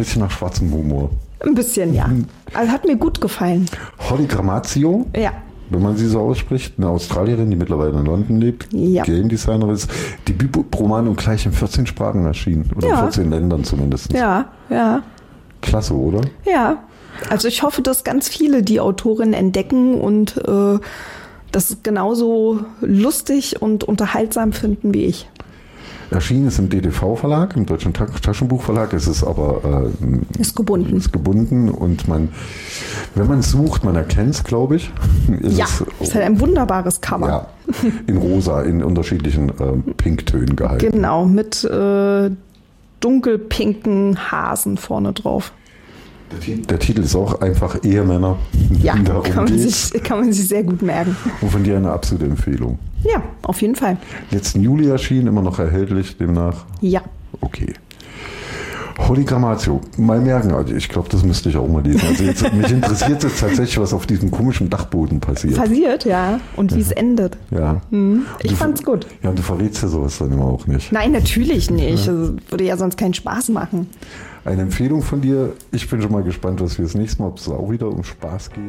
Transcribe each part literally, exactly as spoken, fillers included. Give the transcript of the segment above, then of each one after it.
bisschen nach schwarzem Humor. Ein bisschen, ja. Also hat mir gut gefallen. Holly Gramazio, ja. wenn man sie so ausspricht, eine Australierin, die mittlerweile in London lebt, ja. Game Designer ist, Debütroman und gleich in vierzehn Sprachen erschienen. Oder ja. in vierzehn Ländern zumindest. Ja, ja. Klasse, oder? Ja. Also ich hoffe, dass ganz viele die Autorin entdecken und äh, das genauso lustig und unterhaltsam finden wie ich. Erschienen ist im D T V-Verlag, im Deutschen Taschenbuchverlag. Es ist aber äh, ist gebunden. Ist gebunden und man, wenn man sucht, man erkennt es, glaube ich. Ist ja, es ist halt ein wunderbares Cover. Ja, in rosa, in unterschiedlichen äh, Pinktönen gehalten. Genau, mit äh, dunkelpinken Hasen vorne drauf. Der, der Titel ist auch einfach Ehemänner. Ja, kann man, sich, kann man sich sehr gut merken. Und von dir eine absolute Empfehlung. Ja, auf jeden Fall. Letzten Juli erschienen, immer noch erhältlich demnach? Ja. Okay. Holly Gramazio, mal merken, also ich glaube, das müsste ich auch mal lesen. Also jetzt, mich interessiert jetzt tatsächlich, was auf diesem komischen Dachboden passiert. Passiert, ja. Und wie ja. es endet. Ja. Hm. Ich du, fand's gut. Ja, und du verrätst ja sowas dann immer auch nicht. Nein, natürlich nicht. Ja. Das würde ja sonst keinen Spaß machen. Eine Empfehlung von dir. Ich bin schon mal gespannt, was wir das nächste Mal, ob es auch wieder um Spaß geht.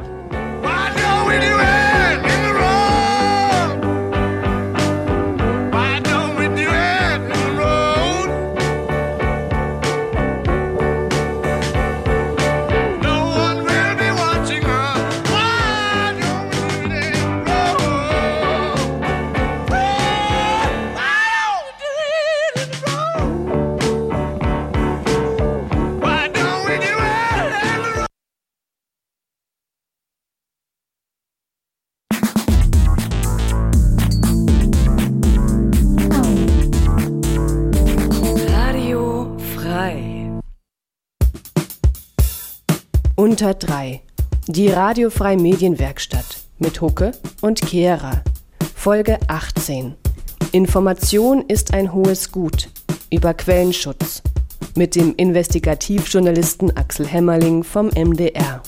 Unter drei. Die Radiofreie Medienwerkstatt mit Hucke und Kehrer. Folge achtzehn. Information ist ein hohes Gut. Über Quellenschutz. Mit dem Investigativjournalisten Axel Hämmerling vom M D R.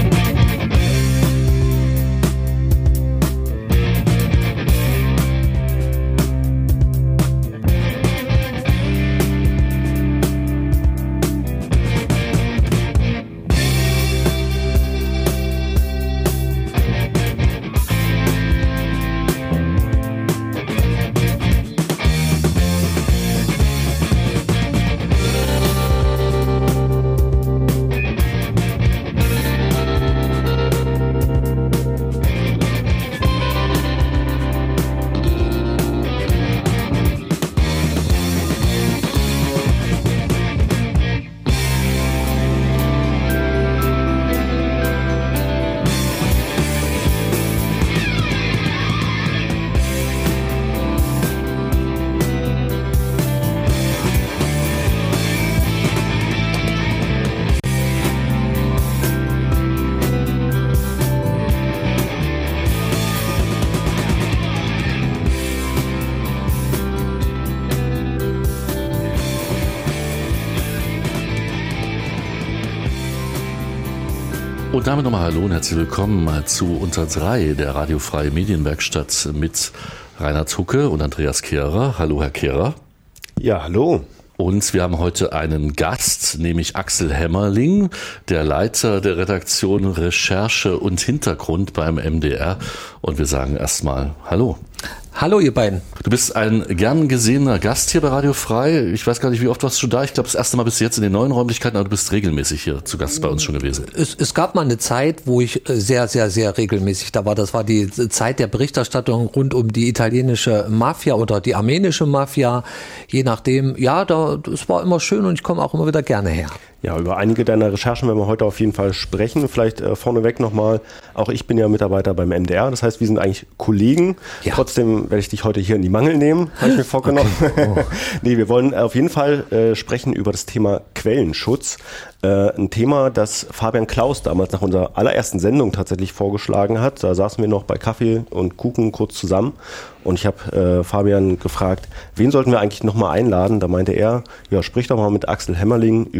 Und damit nochmal hallo und herzlich willkommen zu Unter drei, der Radiofreie Medienwerkstatt mit Reinhard Hucke und Andreas Kehrer. Hallo, Herr Kehrer. Ja, hallo. Und wir haben heute einen Gast, nämlich Axel Hämmerling, der Leiter der Redaktion Recherche und Hintergrund beim M D R. Und wir sagen erstmal Hallo. Hallo, ihr beiden. Du bist ein gern gesehener Gast hier bei Radio Frei. Ich weiß gar nicht, wie oft warst du da? Ich glaube, das erste Mal bist du jetzt in den neuen Räumlichkeiten, aber du bist regelmäßig hier zu Gast bei uns schon gewesen. Es, es gab mal eine Zeit, wo ich sehr, sehr, sehr regelmäßig da war. Das war die Zeit der Berichterstattung rund um die italienische Mafia oder die armenische Mafia. Je nachdem, ja, da, das war immer schön und ich komme auch immer wieder gerne her. Ja, über einige deiner Recherchen werden wir heute auf jeden Fall sprechen. Vielleicht äh, vorneweg nochmal, auch ich bin ja Mitarbeiter beim M D R, das heißt, wir sind eigentlich Kollegen. Ja. Trotzdem werde ich dich heute hier in die Mangel nehmen, habe ich mir vorgenommen. Okay. Oh. Nee, wir wollen auf jeden Fall äh, sprechen über das Thema Quellenschutz. Äh, ein Thema, das Fabian Klaus damals nach unserer allerersten Sendung tatsächlich vorgeschlagen hat. Da saßen wir noch bei Kaffee und Kuchen kurz zusammen und ich habe äh, Fabian gefragt, wen sollten wir eigentlich nochmal einladen? Da meinte er, ja, sprich doch mal mit Axel Hämmerling über das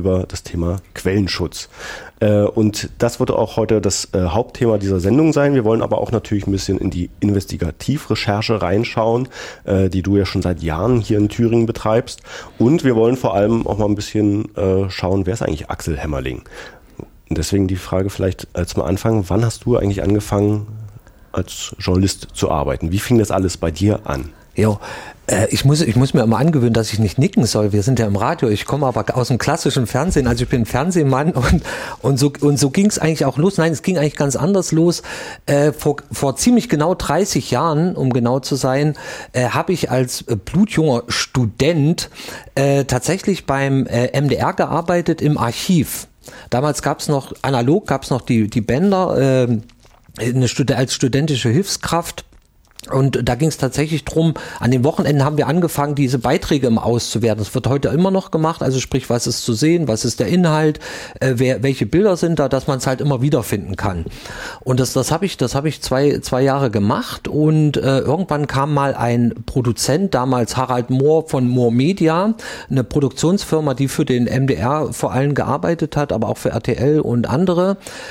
Thema Quellenschutz. Äh, und das wird auch heute das äh, Hauptthema dieser Sendung sein. Wir wollen aber auch natürlich ein bisschen in die Investigativrecherche reinschauen, äh, die du ja schon seit Jahren hier in Thüringen betreibst. Und wir wollen vor allem auch mal ein bisschen äh, schauen, wer ist eigentlich Axel Hemmerling? Und deswegen die Frage vielleicht als mal anfangen, wann hast du eigentlich angefangen, als Journalist zu arbeiten? Wie fing das alles bei dir an? Jo, äh, ich muss, ich muss mir immer angewöhnen, dass ich nicht nicken soll. Wir sind ja im Radio. Ich komme aber aus dem klassischen Fernsehen. Also ich bin ein Fernsehmann und, und so, und so ging es eigentlich auch los. Nein, es ging eigentlich ganz anders los. Äh, vor, vor ziemlich genau dreißig Jahren, um genau zu sein, äh, habe ich als äh, blutjunger Student äh, tatsächlich beim äh, M D R gearbeitet im Archiv. Damals gab es noch, analog gab es noch die, die Bänder, äh, eine Stud- als studentische Hilfskraft. Und da ging es tatsächlich drum, an den Wochenenden haben wir angefangen, diese Beiträge immer auszuwerten. Das wird heute immer noch gemacht, also sprich, was ist zu sehen, was ist der Inhalt, äh, wer, welche Bilder sind da, dass man es halt immer wiederfinden kann. Und das, das habe ich, das habe ich zwei, zwei Jahre gemacht und äh, irgendwann kam mal ein Produzent, damals Harald Mohr von Mohr Media, eine Produktionsfirma, die für den M D R vor allem gearbeitet hat, aber auch für R T L und andere.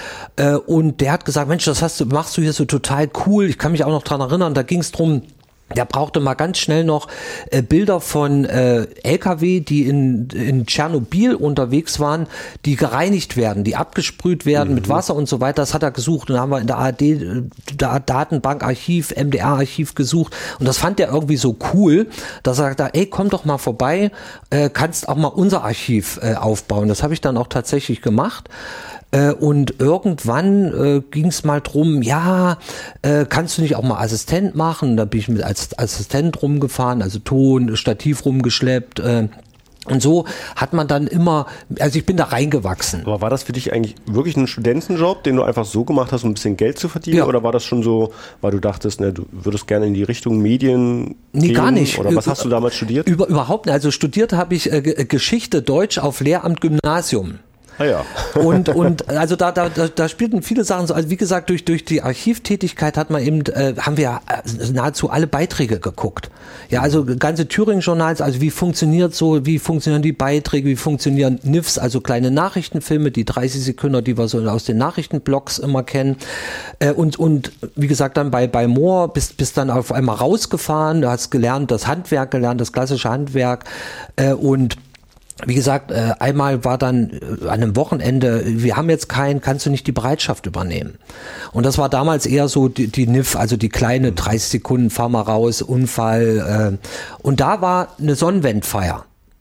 Und der hat gesagt, Mensch, das hast du, machst du hier so total cool. Ich kann mich auch noch dran erinnern, da ging es drum, der brauchte mal ganz schnell noch äh, Bilder von äh, L K W, die in, in Tschernobyl unterwegs waren, die gereinigt werden, die abgesprüht werden mhm. mit Wasser und so weiter. Das hat er gesucht. Und da haben wir in der A R D äh, da Datenbankarchiv, M D R-Archiv gesucht. Und das fand er irgendwie so cool, dass er sagte, ey, komm doch mal vorbei, äh, kannst auch mal unser Archiv äh, aufbauen. Das habe ich dann auch tatsächlich gemacht. Und irgendwann äh, ging es mal drum, ja, äh, kannst du nicht auch mal Assistent machen? Da bin ich mit als Assistent rumgefahren, also Ton, Stativ rumgeschleppt. Äh, und so hat man dann immer, also ich bin da reingewachsen. Aber war das für dich eigentlich wirklich ein Studentenjob, den du einfach so gemacht hast, um ein bisschen Geld zu verdienen? Ja. Oder war das schon so, weil du dachtest, ne, du würdest gerne in die Richtung Medien Nee, gehen? gar nicht. Oder was hast du damals studiert? Über, überhaupt nicht. Also studiert habe ich äh, Geschichte Deutsch auf Lehramt Gymnasium. Ah ja. und und also da da da spielten viele Sachen so, also wie gesagt, durch durch die Archivtätigkeit hat man eben äh, haben wir nahezu alle Beiträge geguckt. Ja, also ganze Thüringen-Journals, also wie funktioniert so, wie funktionieren die Beiträge, wie funktionieren N I Fs, also kleine Nachrichtenfilme, die dreißig Sekunden, die wir so aus den Nachrichtenblogs immer kennen. Äh, und und wie gesagt, dann bei bei Mohr bist bist dann auf einmal rausgefahren, du hast gelernt, das Handwerk gelernt, das klassische Handwerk äh, und wie gesagt, äh, einmal war dann äh, an einem Wochenende, wir haben jetzt keinen, kannst du nicht die Bereitschaft übernehmen? Und das war damals eher so die, die N I F, also die kleine dreißig Sekunden, fahr mal raus, Unfall. Äh, und da war eine Sonnenwendfeier.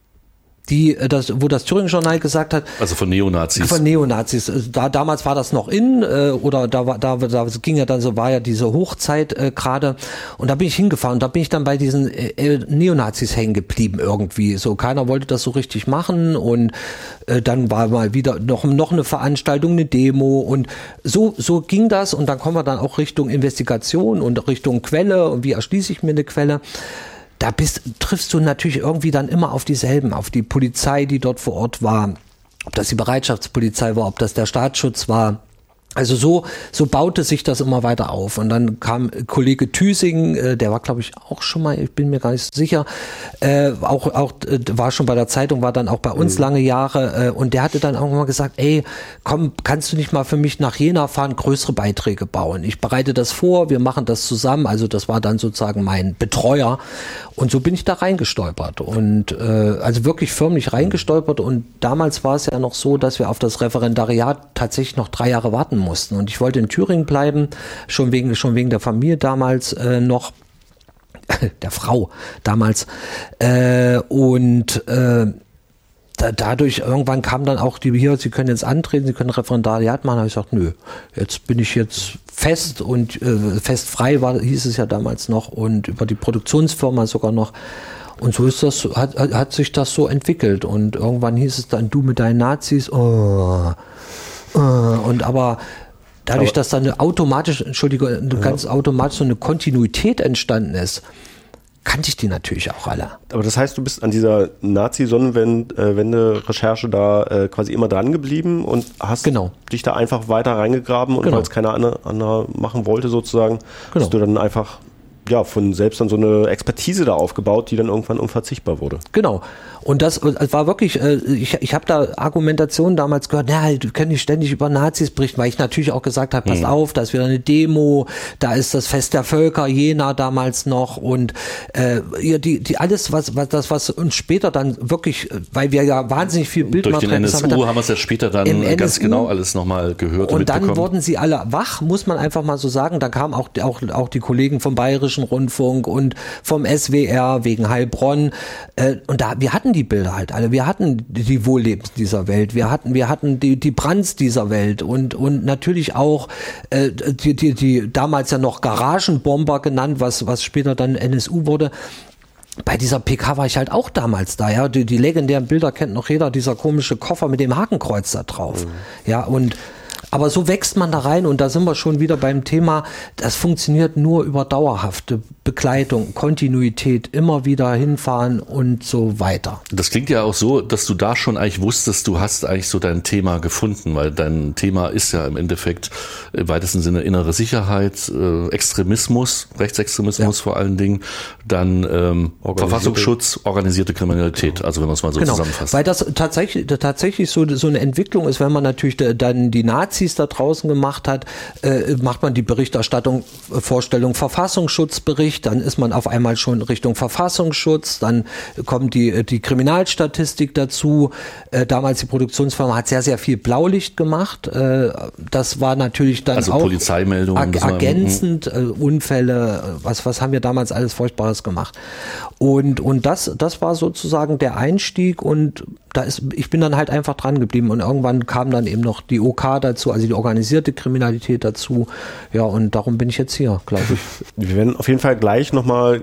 Die, das, wo das Thüringen-Journal gesagt hat. Also von Neonazis. Von Neonazis. Da, damals war das noch in, äh, oder da war, da, da ging ja dann so, war ja diese Hochzeit äh, gerade. Und da bin ich hingefahren und da bin ich dann bei diesen äh, Neonazis hängen geblieben irgendwie. So, keiner wollte das so richtig machen und äh, dann war mal wieder noch, noch eine Veranstaltung, eine Demo und so, so ging das und dann kommen wir dann auch Richtung Investigation und Richtung Quelle und wie erschließe ich mir eine Quelle. Da bist, triffst du natürlich irgendwie dann immer auf dieselben, auf die Polizei, die dort vor Ort war, ob das die Bereitschaftspolizei war, ob das der Staatsschutz war. Also so, so baute sich das immer weiter auf. Und dann kam Kollege Thüsing, äh, der war, glaube ich, auch schon mal, ich bin mir gar nicht sicher, äh, auch, auch äh, war schon bei der Zeitung, war dann auch bei uns mhm. lange Jahre. Äh, und der hatte dann irgendwann mal gesagt, ey, komm, kannst du nicht mal für mich nach Jena fahren, größere Beiträge bauen? Ich bereite das vor, wir machen das zusammen. Also das war dann sozusagen mein Betreuer. Und so bin ich da reingestolpert. Und äh, also wirklich förmlich reingestolpert. Und damals war es ja noch so, dass wir auf das Referendariat tatsächlich noch drei Jahre warten mussten. Und ich wollte in Thüringen bleiben, schon wegen, schon wegen der Familie damals äh, noch, der Frau damals. Äh, und äh, da, dadurch irgendwann kam dann auch die hier, Sie können jetzt antreten, Sie können Referendariat machen. Da habe ich gesagt, nö, jetzt bin ich jetzt fest und äh, fest frei war, hieß es ja damals noch und über die Produktionsfirma sogar noch. Und so ist das, hat, hat sich das so entwickelt. Und irgendwann hieß es dann, du mit deinen Nazis, oh. Und aber dadurch, aber, dass da eine automatische, Entschuldigung, eine ja. ganz automatisch so eine Kontinuität entstanden ist, kannte ich die natürlich auch alle. Aber das heißt, du bist an dieser Nazi-Sonnenwende-Recherche da äh, quasi immer dran geblieben und hast genau. dich da einfach weiter reingegraben und genau. weil es keiner andere, andere machen wollte sozusagen, genau. hast du dann einfach ja, von selbst dann so eine Expertise da aufgebaut, die dann irgendwann unverzichtbar wurde. Genau. Und das, das war wirklich, ich, ich habe da Argumentationen damals gehört, na, du kannst nicht ständig über Nazis berichten, weil ich natürlich auch gesagt habe, passt mhm. auf, da ist wieder eine Demo, da ist das Fest der Völker, Jena damals noch und äh, die, die alles, was, was das, was uns später dann wirklich, weil wir ja wahnsinnig viel Bildmaterial durch den N S U haben wir es ja später dann ganz N S U, genau alles nochmal gehört und, und dann wurden sie alle wach, muss man einfach mal so sagen. Da kamen auch, auch, auch die Kollegen vom Bayerischen Rundfunk und vom S W R wegen Heilbronn. Äh, und da, wir hatten die Bilder halt alle. Wir hatten die Wohllebens dieser Welt. Wir hatten, wir hatten die, die Brands dieser Welt und, und natürlich auch äh, die, die, die damals ja noch Garagenbomber genannt, was, was später dann N S U wurde. Bei dieser P K war ich halt auch damals da, ja. Die, die legendären Bilder kennt noch jeder, dieser komische Koffer mit dem Hakenkreuz da drauf. Mhm. Ja, und aber so wächst man da rein und da sind wir schon wieder beim Thema, das funktioniert nur über dauerhafte Begleitung, Kontinuität, immer wieder hinfahren und so weiter. Das klingt ja auch so, dass du da schon eigentlich wusstest, du hast eigentlich so dein Thema gefunden, weil dein Thema ist ja im Endeffekt im weitesten Sinne innere Sicherheit, äh, Extremismus, Rechtsextremismus ja. vor allen Dingen, dann ähm, Verfassungsschutz, organisierte Kriminalität, also wenn man es mal so genau. zusammenfasst. Weil das tatsächlich, tatsächlich so, so eine Entwicklung ist, wenn man natürlich dann die Nazis da draußen gemacht hat, äh, macht man die Berichterstattung, äh, Vorstellung Verfassungsschutzbericht, dann ist man auf einmal schon Richtung Verfassungsschutz, dann kommt die, die Kriminalstatistik dazu. Äh, damals die Produktionsfirma hat sehr, sehr viel Blaulicht gemacht. Äh, das war natürlich dann also auch Polizeimeldungen, ag- ergänzend, äh, Unfälle, was, was haben wir damals alles Furchtbares gemacht. Und, und das, das war sozusagen der Einstieg und da ist, ich bin dann halt einfach dran geblieben und irgendwann kam dann eben noch die O K dazu, also die organisierte Kriminalität dazu. Ja, und darum bin ich jetzt hier, glaube ich. Wir werden auf jeden Fall gleich nochmal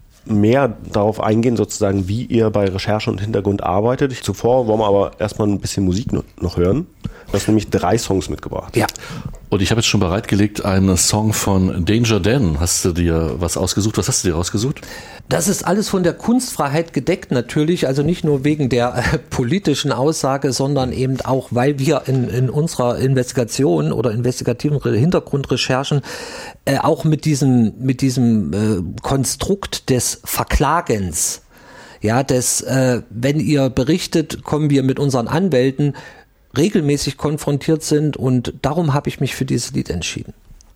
mehr darauf eingehen, sozusagen, wie ihr bei Recherche und Hintergrund arbeitet. Zuvor wollen wir aber erstmal ein bisschen Musik noch hören. Du hast nämlich drei Songs mitgebracht. Ja. Und ich habe jetzt schon bereitgelegt einen Song von Danger Dan. Hast du dir was ausgesucht? Was hast du dir rausgesucht? Das ist alles von der Kunstfreiheit gedeckt natürlich, also nicht nur wegen der äh, politischen Aussage, sondern eben auch, weil wir in, in unserer Investigation oder investigativen Hintergrundrecherchen äh, auch mit diesem, mit diesem äh, Konstrukt des Verklagens, ja, des, äh, wenn ihr berichtet, kommen wir mit unseren Anwälten regelmäßig konfrontiert sind und darum habe ich mich für dieses Lied entschieden.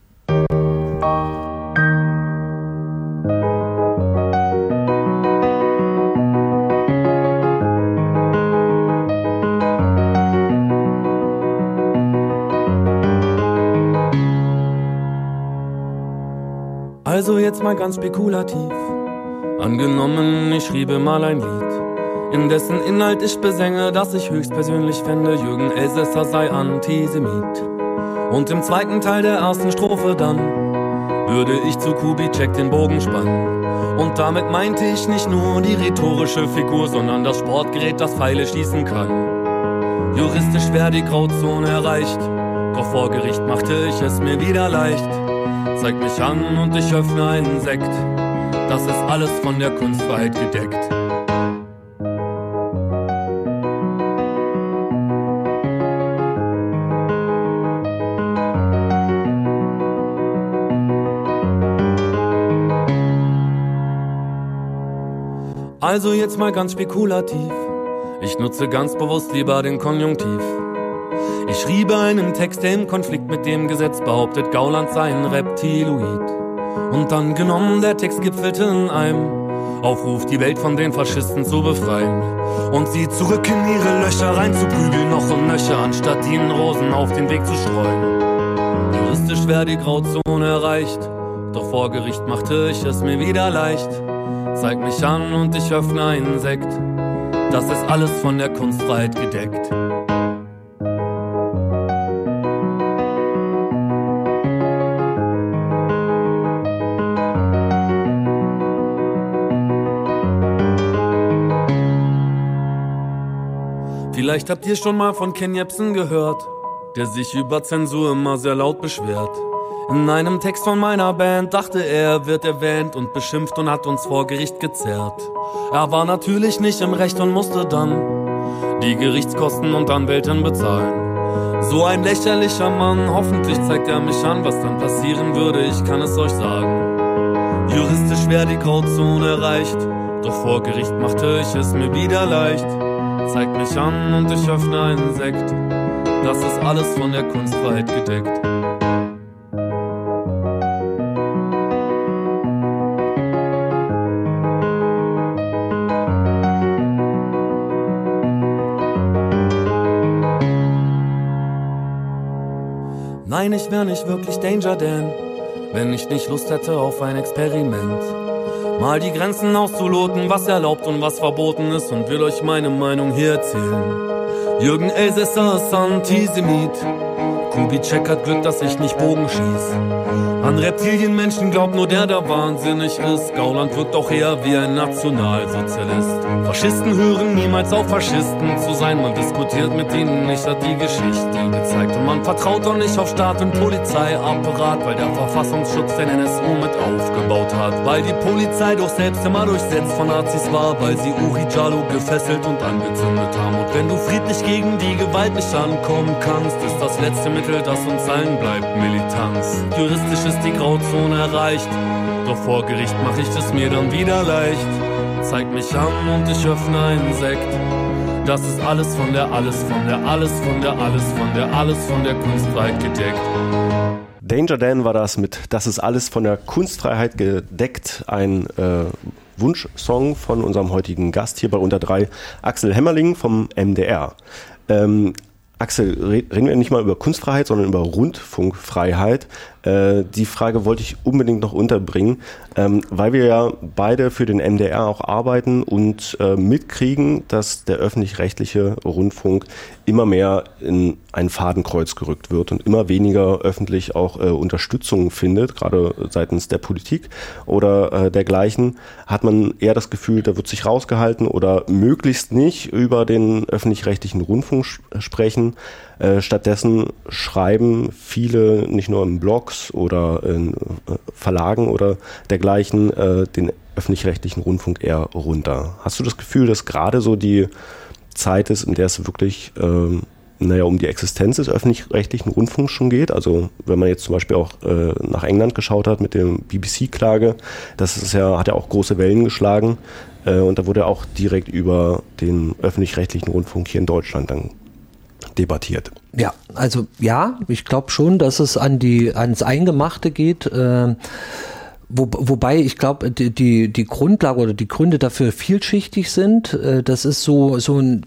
Also jetzt mal ganz spekulativ. Angenommen, ich schriebe mal ein Lied, in dessen Inhalt ich besänge, dass ich höchstpersönlich fände, Jürgen Elsässer sei Antisemit. Und im zweiten Teil der ersten Strophe dann würde ich zu Kubitschek den Bogen spannen. Und damit meinte ich nicht nur die rhetorische Figur, sondern das Sportgerät, das Pfeile schießen kann. Juristisch wäre die Grauzone erreicht, doch vor Gericht machte ich es mir wieder leicht. Zeig mich an und ich öffne einen Sekt, das ist alles von der Kunstfreiheit gedeckt. Also jetzt mal ganz spekulativ, ich nutze ganz bewusst lieber den Konjunktiv. Ich schriebe einen Text, der im Konflikt mit dem Gesetz behauptet, Gauland sei ein Reptiloid. Und dann genommen, der Text gipfelte in einem Aufruf, die Welt von den Faschisten zu befreien und sie zurück in ihre Löcher reinzuprügeln, noch und nöcher, anstatt ihnen Rosen auf den Weg zu streuen. Juristisch wäre die Grauzone erreicht, doch vor Gericht machte ich es mir wieder leicht. Zeig mich an und ich öffne einen Sekt, das ist alles von der Kunstfreiheit gedeckt. Vielleicht habt ihr schon mal von Ken Jebsen gehört, der sich über Zensur immer sehr laut beschwert. In einem Text von meiner Band dachte er, wird erwähnt und beschimpft und hat uns vor Gericht gezerrt. Er war natürlich nicht im Recht und musste dann die Gerichtskosten und Anwältin bezahlen. So ein lächerlicher Mann, hoffentlich zeigt er mich an, was dann passieren würde, ich kann es euch sagen. Juristisch wäre die Grauzone erreicht, Doch vor Gericht machte ich es mir wieder leicht. Zeig mich an und ich öffne einen Sekt. Das ist alles von der Kunstfreiheit gedeckt. Nein, ich wär nicht wirklich Danger Dan, wenn ich nicht Lust hätte auf ein Experiment. Mal die Grenzen auszuloten, was erlaubt und was verboten ist, und will euch meine Meinung hier erzählen. Jürgen Elsässer ist Antisemit. Kubitschek hat Glück, dass ich nicht Bogen schieß. An Reptilienmenschen glaubt nur der, der wahnsinnig ist. Gauland wirkt auch eher wie ein Nationalsozialist. Faschisten hören niemals auf, Faschisten zu sein. Man diskutiert mit ihnen nicht, hat die Geschichte gezeigt. Und man vertraut auch nicht auf Staat und Polizeiapparat, weil der Verfassungsschutz den N S U mit aufgebaut hat. Weil die Polizei doch selbst immer durchsetzt von Nazis war, weil sie Uri Jallo gefesselt und angezündet haben. Und wenn du friedlich gegen die Gewalt nicht ankommen kannst, ist das letzte Mittel, das uns allen bleibt, Militanz. Juristisch ist die Grauzone erreicht, doch vor Gericht mach ich es mir dann wieder leicht. Zeig mich an und ich öffne einen Sekt. Das ist alles von der, alles von der, alles von der, alles von der, alles von der Kunstfreiheit gedeckt. Danger Dan war das mit Das ist alles von der Kunstfreiheit gedeckt, ein äh, Wunschsong von unserem heutigen Gast hier bei Unter drei, Axel Hemmerling vom M D R. Ähm, Axel, reden wir nicht mal über Kunstfreiheit, sondern über Rundfunkfreiheit. Äh, die Frage wollte ich unbedingt noch unterbringen, ähm, weil wir ja beide für den M D R auch arbeiten und äh, mitkriegen, dass der öffentlich-rechtliche Rundfunk immer mehr in ein Fadenkreuz gerückt wird und immer weniger öffentlich auch äh, Unterstützung findet, gerade seitens der Politik oder äh, dergleichen. Hat man eher das Gefühl, da wird sich rausgehalten oder möglichst nicht über den öffentlich-rechtlichen Rundfunk sprechen. Äh, stattdessen schreiben viele nicht nur in Blogs oder in äh, Verlagen oder dergleichen äh, den öffentlich-rechtlichen Rundfunk eher runter. Hast du das Gefühl, dass gerade so die Zeit ist, in der es wirklich äh, naja, um die Existenz des öffentlich-rechtlichen Rundfunks schon geht? Also wenn man jetzt zum Beispiel auch äh, nach England geschaut hat mit der B B C-Klage, das ist ja, hat ja auch große Wellen geschlagen äh, und da wurde auch direkt über den öffentlich-rechtlichen Rundfunk hier in Deutschland dann debattiert. Ja, also ja, ich glaube schon, dass es an die ans Eingemachte geht. Äh, wo, wobei ich glaube, die, die die Grundlage oder die Gründe dafür vielschichtig sind. Äh, das ist so so ein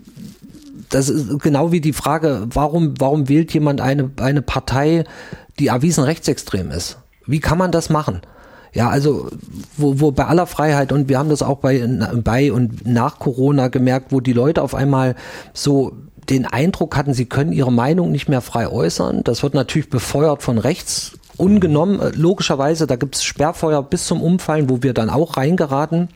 Das ist genau wie die Frage, warum warum wählt jemand eine eine Partei, die erwiesen rechtsextrem ist? Wie kann man das machen? Ja, also wo, wo bei aller Freiheit, und wir haben das auch bei bei und nach Corona gemerkt, wo die Leute auf einmal so den Eindruck hatten, sie können ihre Meinung nicht mehr frei äußern. Das wird natürlich befeuert von rechts, ungenommen. Logischerweise, da gibt es Sperrfeuer bis zum Umfallen, wo wir dann auch reingeraten.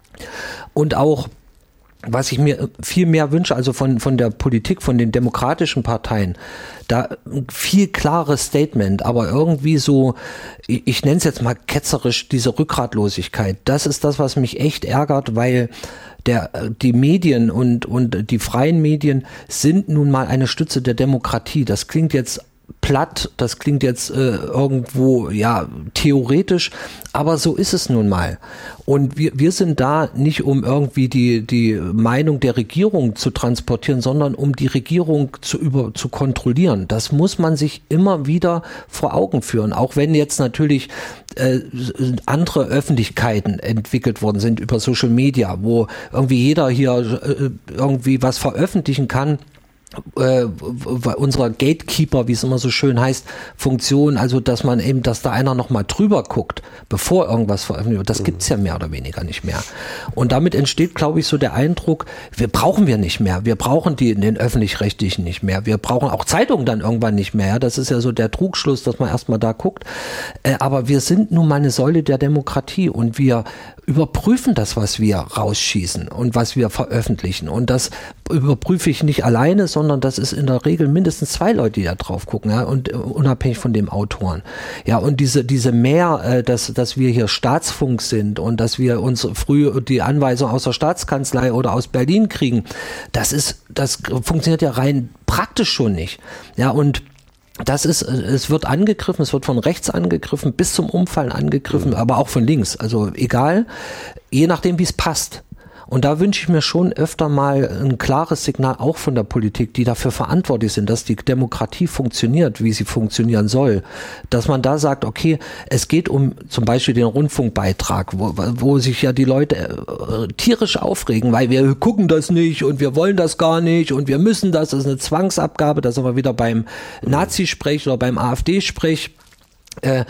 Und auch, was ich mir viel mehr wünsche, also von, von der Politik, von den demokratischen Parteien, da ein viel klares Statement, aber irgendwie so, ich, ich nenne es jetzt mal ketzerisch, diese Rückgratlosigkeit. Das ist das, was mich echt ärgert, weil Der, die Medien und, und die freien Medien sind nun mal eine Stütze der Demokratie. Das klingt jetzt platt, das klingt jetzt äh, irgendwo, ja, theoretisch, aber so ist es nun mal. Und wir, wir sind da nicht, um irgendwie die, die Meinung der Regierung zu transportieren, sondern um die Regierung zu, über, zu kontrollieren. Das muss man sich immer wieder vor Augen führen, auch wenn jetzt natürlich äh, andere Öffentlichkeiten entwickelt worden sind über Social Media, wo irgendwie jeder hier äh, irgendwie was veröffentlichen kann. Äh, unserer Gatekeeper, wie es immer so schön heißt, Funktion, also dass man eben, dass da einer nochmal drüber guckt, bevor irgendwas veröffentlicht wird, das gibt's ja mehr oder weniger nicht mehr. Und damit entsteht, glaube ich, so der Eindruck, wir brauchen wir nicht mehr, wir brauchen die, den Öffentlich-Rechtlichen nicht mehr, wir brauchen auch Zeitungen dann irgendwann nicht mehr, ja? Das ist ja so der Trugschluss, dass man erstmal da guckt, äh, aber wir sind nun mal eine Säule der Demokratie und wir überprüfen das, was wir rausschießen und was wir veröffentlichen, und das überprüfe ich nicht alleine, sondern das ist in der Regel mindestens zwei Leute, die da drauf gucken, ja, und uh, unabhängig von dem Autoren. Ja, und diese diese mehr, äh, dass dass wir hier Staatsfunk sind und dass wir uns früh die Anweisung aus der Staatskanzlei oder aus Berlin kriegen, das ist das funktioniert ja rein praktisch schon nicht. Ja, und das ist, es wird angegriffen, es wird von rechts angegriffen, bis zum Umfallen angegriffen, mhm. aber auch von links. Also egal, je nachdem, wie es passt. Und da wünsche ich mir schon öfter mal ein klares Signal auch von der Politik, die dafür verantwortlich sind, dass die Demokratie funktioniert, wie sie funktionieren soll. Dass man da sagt, okay, es geht um zum Beispiel den Rundfunkbeitrag, wo, wo sich ja die Leute äh, tierisch aufregen, weil wir gucken das nicht und wir wollen das gar nicht und wir müssen das, das ist eine Zwangsabgabe, da sind wir wieder beim Nazi-Sprech oder beim AfD-Sprech. Äh,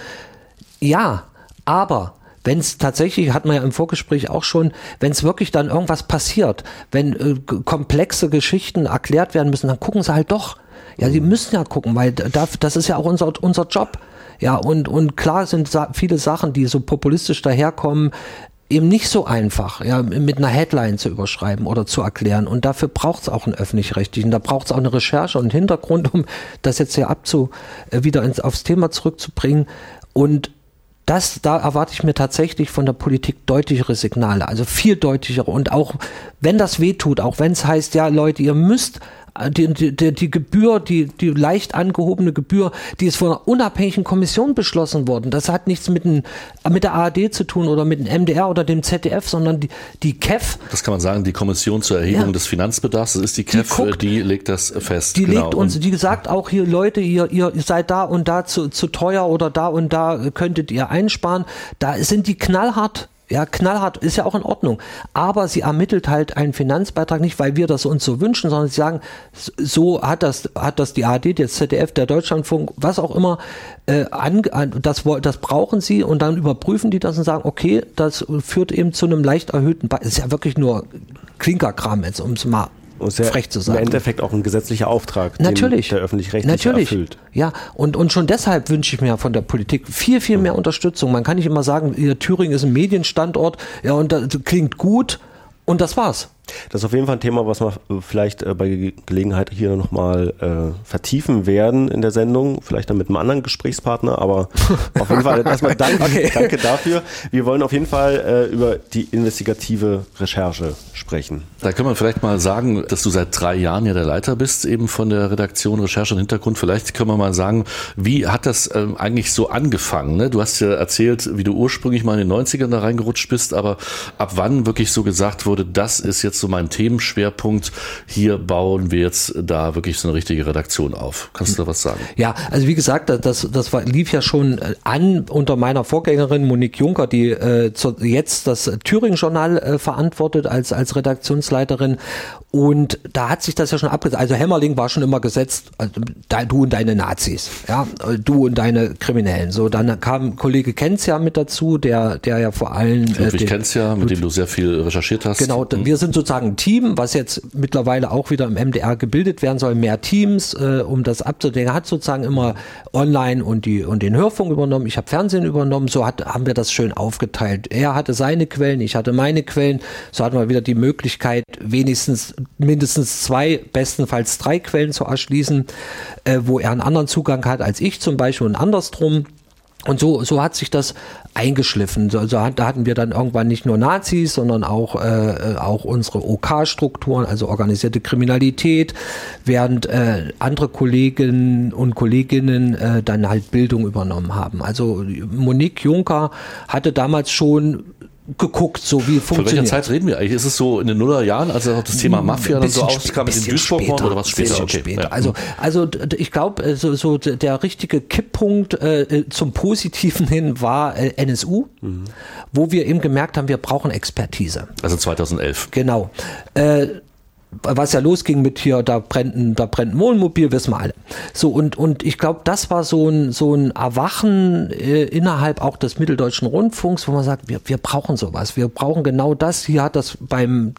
ja, aber wenn es tatsächlich, hat man ja im Vorgespräch auch schon, wenn es wirklich dann irgendwas passiert, wenn äh, komplexe Geschichten erklärt werden müssen, dann gucken sie halt doch. Ja, sie müssen ja gucken, weil da, das ist ja auch unser, unser Job. Ja, und, und klar sind sa- viele Sachen, die so populistisch daherkommen, eben nicht so einfach, ja, mit einer Headline zu überschreiben oder zu erklären. Und dafür braucht es auch einen öffentlich-rechtlichen, da braucht es auch eine Recherche und einen Hintergrund, um das jetzt hier abzu, äh, wieder ins, aufs Thema zurückzubringen. Und Das, da erwarte ich mir tatsächlich von der Politik deutlichere Signale, also viel deutlichere. Und auch wenn das wehtut, auch wenn es heißt, ja Leute, ihr müsst die, die, die Gebühr, die, die leicht angehobene Gebühr, die ist von einer unabhängigen Kommission beschlossen worden. Das hat nichts mit, ein, mit der A R D zu tun oder mit dem M D R oder dem Z D F, sondern die, die K E F. Das kann man sagen, die Kommission zur Erhebung ja. des Finanzbedarfs, das ist die K E F, die, guckt, die legt das fest. Die genau. legt uns, die sagt auch hier, Leute, ihr, ihr seid da und da zu, zu teuer oder da und da könntet ihr einsparen. Da sind die knallhart. Ja, knallhart ist ja auch in Ordnung. Aber sie ermittelt halt einen Finanzbeitrag nicht, weil wir das uns so wünschen, sondern sie sagen, so hat das, hat das die A R D, der Z D F, der Deutschlandfunk, was auch immer, äh, an, das, das brauchen sie und dann überprüfen die das und sagen, okay, das führt eben zu einem leicht erhöhten Beitrag. Das ist ja wirklich nur Klinkerkram jetzt, um es mal sehr frech zu sagen. Im Endeffekt auch ein gesetzlicher Auftrag, Natürlich. den der öffentlich-rechtliche Natürlich. erfüllt. Ja, und, und schon deshalb wünsche ich mir von der Politik viel, viel mehr Unterstützung. Man kann nicht immer sagen, hier, Thüringen ist ein Medienstandort, ja, und das klingt gut und das war's. Das ist auf jeden Fall ein Thema, was wir vielleicht äh, bei Gelegenheit hier nochmal äh, vertiefen werden in der Sendung, vielleicht dann mit einem anderen Gesprächspartner, aber auf jeden Fall erstmal danke, okay. danke dafür. Wir wollen auf jeden Fall äh, über die investigative Recherche sprechen. Da kann man vielleicht mal sagen, dass du seit drei Jahren ja der Leiter bist, eben von der Redaktion Recherche und Hintergrund. Vielleicht können wir mal sagen, wie hat das äh, eigentlich so angefangen? Ne? Du hast ja erzählt, wie du ursprünglich mal in den neunzigern da reingerutscht bist, aber ab wann wirklich so gesagt wurde, das ist jetzt so mein Themenschwerpunkt, hier bauen wir jetzt da wirklich so eine richtige Redaktion auf. Kannst du da was sagen? Ja, also wie gesagt, das, das war, lief ja schon an unter meiner Vorgängerin Monique Juncker, die äh, zu, jetzt das Thüringen-Journal äh, verantwortet als, als Redaktionsleiterin. Und da hat sich das ja schon abgesetzt. Also Hämmerling war schon immer gesetzt, also du und deine Nazis, ja, du und deine Kriminellen. So, dann kam Kollege Kenzja mit dazu, der, der ja vor allem Ludwig äh, Kenzja, mit dem du sehr viel recherchiert hast. Genau, mhm. wir sind sozusagen ein Team, was jetzt mittlerweile auch wieder im M D R gebildet werden soll, mehr Teams, äh, um das abzudecken. Er hat sozusagen immer online und die und den Hörfunk übernommen. Ich habe Fernsehen übernommen. So hat, haben wir das schön aufgeteilt. Er hatte seine Quellen, ich hatte meine Quellen. So hatten wir wieder die Möglichkeit, wenigstens mindestens zwei, bestenfalls drei Quellen zu erschließen, äh, wo er einen anderen Zugang hat als ich zum Beispiel und andersrum. Und so, so hat sich das eingeschliffen. So, also hat, da hatten wir dann irgendwann nicht nur Nazis, sondern auch, äh, auch unsere O K-Strukturen, also organisierte Kriminalität, während äh, andere Kolleginnen und Kolleginnen äh, dann halt Bildung übernommen haben. Also Monique Juncker hatte damals schon geguckt, so wie funktioniert. Von welcher Zeit reden wir eigentlich? Ist es so in den Nullerjahren, als auch das Thema Mafia dann so auskam mit dem Duisburg-Mord oder was später? Okay. später. Ja. Also, also ich glaube, so, so der richtige Kipppunkt äh, zum Positiven hin war äh, N S U, mhm. wo wir eben gemerkt haben, wir brauchen Expertise. Also zweitausendelf. Genau. Äh, was ja losging mit hier, da brennt ein, da brennt ein Wohnmobil, wissen wir alle. So, und, und ich glaube, das war so ein, so ein Erwachen äh, innerhalb auch des Mitteldeutschen Rundfunks, wo man sagt, wir, wir brauchen sowas. Wir brauchen genau das. Hier hat das beim,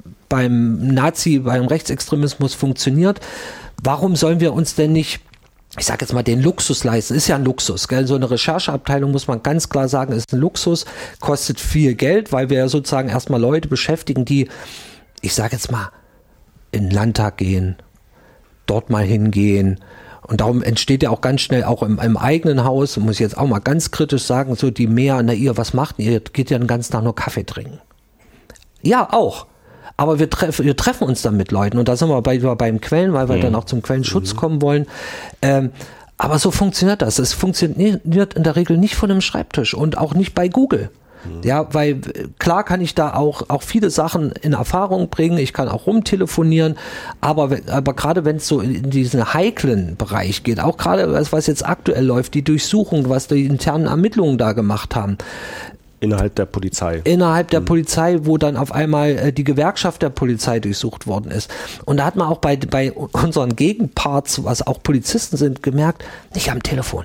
beim Nazi, beim Rechtsextremismus funktioniert. Warum sollen wir uns denn nicht, ich sage jetzt mal, den Luxus leisten? Ist ja ein Luxus, gell? So eine Rechercheabteilung, muss man ganz klar sagen, ist ein Luxus, kostet viel Geld, weil wir ja sozusagen erstmal Leute beschäftigen, die, ich sage jetzt mal, in den Landtag gehen, dort mal hingehen. Und darum entsteht ja auch ganz schnell auch im, im eigenen Haus, muss ich jetzt auch mal ganz kritisch sagen, so die mehr, na ihr, was macht ihr? Ihr geht ja den ganzen Tag nur Kaffee trinken. Ja, auch. Aber wir, treff, wir treffen uns dann mit Leuten und da sind wir bei, beim Quellen, weil wir mhm. dann auch zum Quellenschutz mhm. kommen wollen. Ähm, aber so funktioniert das. Es funktioniert in der Regel nicht von einem Schreibtisch und auch nicht bei Google. Ja, weil klar kann ich da auch, auch viele Sachen in Erfahrung bringen, ich kann auch rumtelefonieren, aber, aber gerade wenn es so in diesen heiklen Bereich geht, auch gerade was, was jetzt aktuell läuft, die Durchsuchung, was die internen Ermittlungen da gemacht haben, Innerhalb der Polizei. Innerhalb der mhm. Polizei, wo dann auf einmal äh, die Gewerkschaft der Polizei durchsucht worden ist. Und da hat man auch bei, bei unseren Gegenparts, was auch Polizisten sind, gemerkt, nicht am Telefon.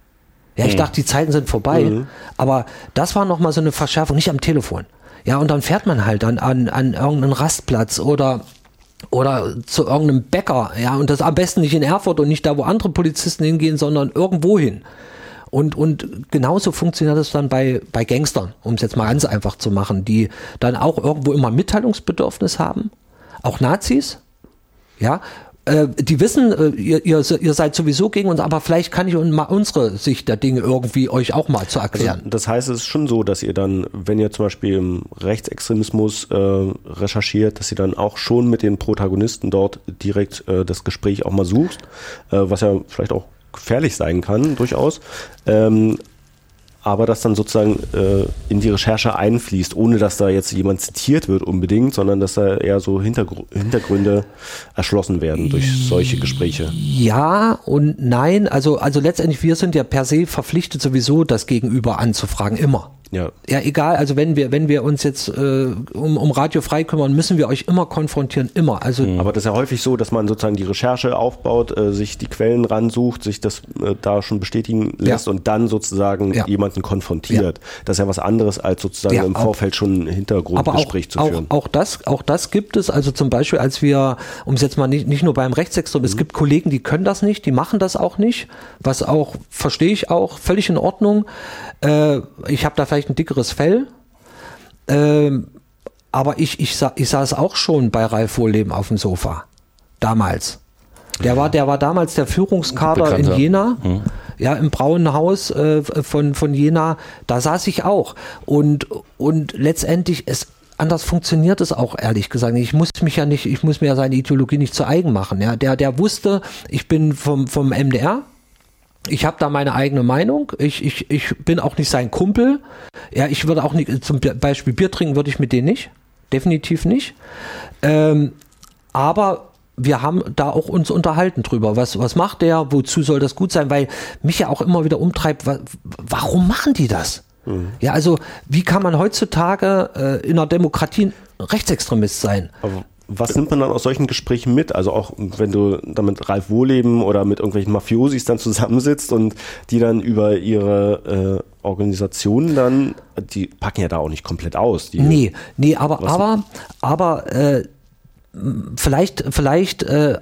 Ja, ich mhm. dachte, die Zeiten sind vorbei, mhm. aber das war nochmal so eine Verschärfung, nicht am Telefon. Ja, und dann fährt man halt an, an, an irgendeinen Rastplatz oder oder zu irgendeinem Bäcker, ja, und das am besten nicht in Erfurt und nicht da, wo andere Polizisten hingehen, sondern irgendwo hin. Und, und genauso funktioniert das dann bei, bei Gangstern, um es jetzt mal ganz einfach zu machen, die dann auch irgendwo immer Mitteilungsbedürfnis haben, auch Nazis, ja, äh, die wissen, äh, ihr, ihr, ihr seid sowieso gegen uns, aber vielleicht kann ich mal unsere Sicht der Dinge irgendwie euch auch mal zu erklären. Also das heißt, es ist schon so, dass ihr dann, wenn ihr zum Beispiel im Rechtsextremismus äh, recherchiert, dass ihr dann auch schon mit den Protagonisten dort direkt äh, das Gespräch auch mal sucht, äh, was ja vielleicht auch gefährlich sein kann, durchaus, ähm, aber das dann sozusagen äh, in die Recherche einfließt, ohne dass da jetzt jemand zitiert wird unbedingt, sondern dass da eher so Hintergr- Hintergründe erschlossen werden durch solche Gespräche. Ja und nein, also, also letztendlich, wir sind ja per se verpflichtet sowieso, das Gegenüber anzufragen, immer. Ja. Ja, egal, also wenn wir, wenn wir uns jetzt äh, um, um Radio frei kümmern, müssen wir euch immer konfrontieren, immer. Also mhm. Aber das ist ja häufig so, dass man sozusagen die Recherche aufbaut, äh, sich die Quellen ransucht, sich das äh, da schon bestätigen lässt ja. und dann sozusagen ja. jemanden konfrontiert. Ja. Das ist ja was anderes, als sozusagen ja, im Vorfeld auch, schon ein Hintergrundgespräch zu führen. Auch, auch, das, auch das gibt es, also zum Beispiel, als wir, um es jetzt mal nicht, nicht nur beim Rechtsextremismus, mhm. es gibt Kollegen, die können das nicht, die machen das auch nicht, was auch, verstehe ich auch, völlig in Ordnung. Äh, ich habe da vielleicht ein dickeres Fell, ähm, aber ich, ich, sa- ich saß auch schon bei Ralf Wohlleben auf dem Sofa, damals. Der war, der war damals der Führungskader Bekannter. in Jena, hm. ja, im Brauenhaus äh, von, von Jena, da saß ich auch. Und, und letztendlich, es, anders funktioniert es auch, ehrlich gesagt. Ich muss mich ja nicht, ich muss mir ja seine Ideologie nicht zu eigen machen. Ja. Der, der wusste, ich bin vom, vom M D R. Ich habe da meine eigene Meinung. Ich, ich, ich bin auch nicht sein Kumpel. Ja, ich würde auch nicht, zum Beispiel Bier trinken würde ich mit denen nicht. Definitiv nicht. Ähm, aber wir haben da auch uns unterhalten drüber. Was, was macht der? Wozu soll das gut sein? Weil mich ja auch immer wieder umtreibt, wa- warum machen die das? Mhm. Ja, also wie kann man heutzutage äh, in einer Demokratie Rechtsextremist sein? Aber was nimmt man dann aus solchen Gesprächen mit? Also auch wenn du dann mit Ralf Wohlleben oder mit irgendwelchen Mafiosis dann zusammensitzt und die dann über ihre äh, Organisationen dann, die packen ja da auch nicht komplett aus. Die, nee, nee, aber, aber, aber äh, vielleicht, vielleicht äh,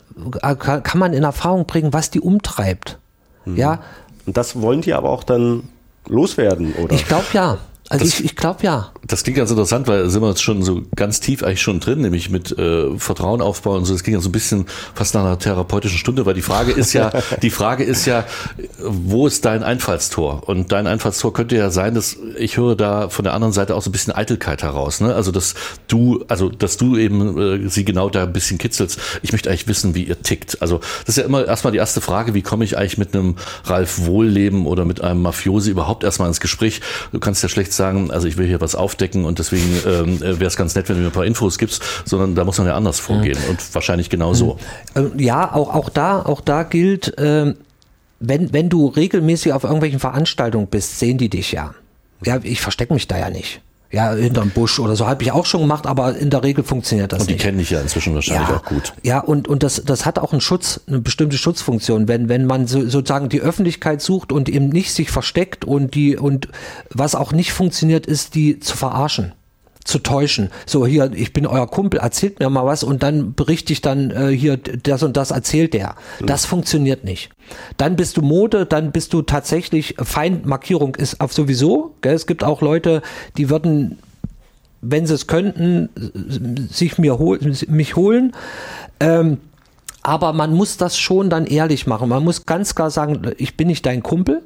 kann man in Erfahrung bringen, was die umtreibt. Mhm. Ja. Und das wollen die aber auch dann loswerden, oder? Ich glaube ja. Also das, ich, ich glaube ja. Das klingt ganz interessant, weil da sind wir jetzt schon so ganz tief eigentlich schon drin, nämlich mit äh, Vertrauen aufbauen und so. Das klingt ja so ein bisschen fast nach einer therapeutischen Stunde, weil die Frage ist ja, die Frage ist ja, wo ist dein Einfallstor? Und dein Einfallstor könnte ja sein, dass ich höre da von der anderen Seite auch so ein bisschen Eitelkeit heraus, ne? Also dass du, also dass du eben äh, sie genau da ein bisschen kitzelst. Ich möchte eigentlich wissen, wie ihr tickt. Also das ist ja immer erstmal die erste Frage, wie komme ich eigentlich mit einem Ralf Wohlleben oder mit einem Mafiosi überhaupt erstmal ins Gespräch? Du kannst ja schlecht sagen, also ich will hier was aufdecken und deswegen ähm, wäre es ganz nett, wenn du mir ein paar Infos gibst, sondern da muss man ja anders vorgehen mhm. und wahrscheinlich genau so. Ja, auch, auch da, auch da gilt, äh, wenn, wenn du regelmäßig auf irgendwelchen Veranstaltungen bist, sehen die dich ja. Ja, ich verstecke mich da ja nicht. Ja, hinterm Busch oder so, habe ich auch schon gemacht, aber in der Regel funktioniert das nicht. Und die kennen dich ja inzwischen wahrscheinlich ja, auch gut. Ja, und, und das, das hat auch einen Schutz, eine bestimmte Schutzfunktion, wenn, wenn man so, sozusagen die Öffentlichkeit sucht und eben nicht sich versteckt und die, und was auch nicht funktioniert, ist, die zu verarschen, zu täuschen. So, hier, ich bin euer Kumpel, erzählt mir mal was und dann berichte ich dann äh, hier, das und das erzählt der. Mhm. Das funktioniert nicht. Dann bist du Mode, dann bist du tatsächlich, Feindmarkierung ist auf sowieso, gell? Es gibt auch Leute, die würden, wenn sie es könnten, sich mir hol, mich holen. Ähm, aber man muss das schon dann ehrlich machen. Man muss ganz klar sagen, ich bin nicht dein Kumpel,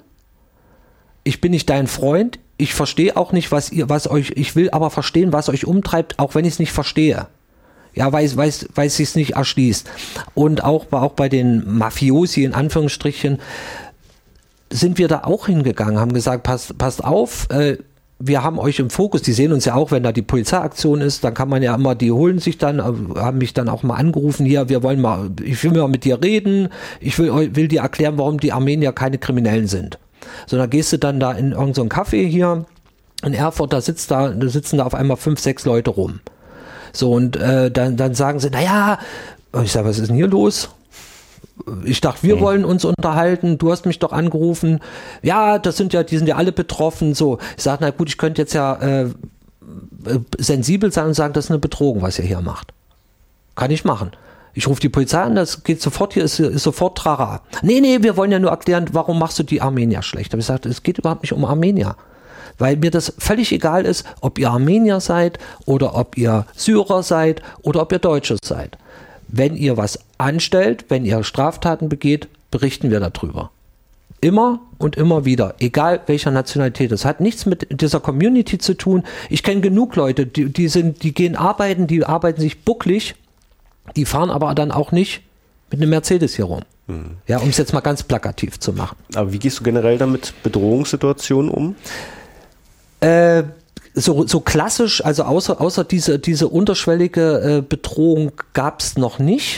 ich bin nicht dein Freund, ich verstehe auch nicht, was ihr, was euch, ich will aber verstehen, was euch umtreibt, auch wenn ich es nicht verstehe. Ja, weil, weil, weil es sich nicht erschließt. Und auch, auch bei den Mafiosi, in Anführungsstrichen, sind wir da auch hingegangen, haben gesagt, passt, passt auf, äh, wir haben euch im Fokus, die sehen uns ja auch, wenn da die Polizeiaktion ist, dann kann man ja immer, die holen sich dann, haben mich dann auch mal angerufen, hier, wir wollen mal, ich will mal mit dir reden, ich will, will dir erklären, warum die Armenier keine Kriminellen sind. So, dann gehst du dann da in irgendein so Café hier in Erfurt, da sitzt da, da sitzen da auf einmal fünf, sechs Leute rum. So, und äh, dann, dann sagen sie, naja, ich sage, was ist denn hier los? Ich dachte, wir mhm. wollen uns unterhalten, du hast mich doch angerufen. Ja, das sind ja, die sind ja alle betroffen. So, ich sage, na gut, ich könnte jetzt ja äh, sensibel sein und sagen, das ist eine Bedrohung, was ihr hier macht. Kann ich machen. Ich rufe die Polizei an, das geht sofort, hier ist, ist sofort Trara. Nee, nee, wir wollen ja nur erklären, warum machst du die Armenier schlecht? Aber ich sagte, es geht überhaupt nicht um Armenier. Weil mir das völlig egal ist, ob ihr Armenier seid oder ob ihr Syrer seid oder ob ihr Deutsche seid. Wenn ihr was anstellt, wenn ihr Straftaten begeht, berichten wir darüber. Immer und immer wieder, egal welcher Nationalität. Das hat nichts mit dieser Community zu tun. Ich kenne genug Leute, die, die, sind, die gehen arbeiten, die arbeiten sich bucklig, die fahren aber dann auch nicht mit einem Mercedes hier rum. Hm. Ja, um es jetzt mal ganz plakativ zu machen. Aber wie gehst du generell damit Bedrohungssituationen um? Äh, So, so klassisch, also außer, außer diese, diese unterschwellige äh, Bedrohung gab es noch nicht.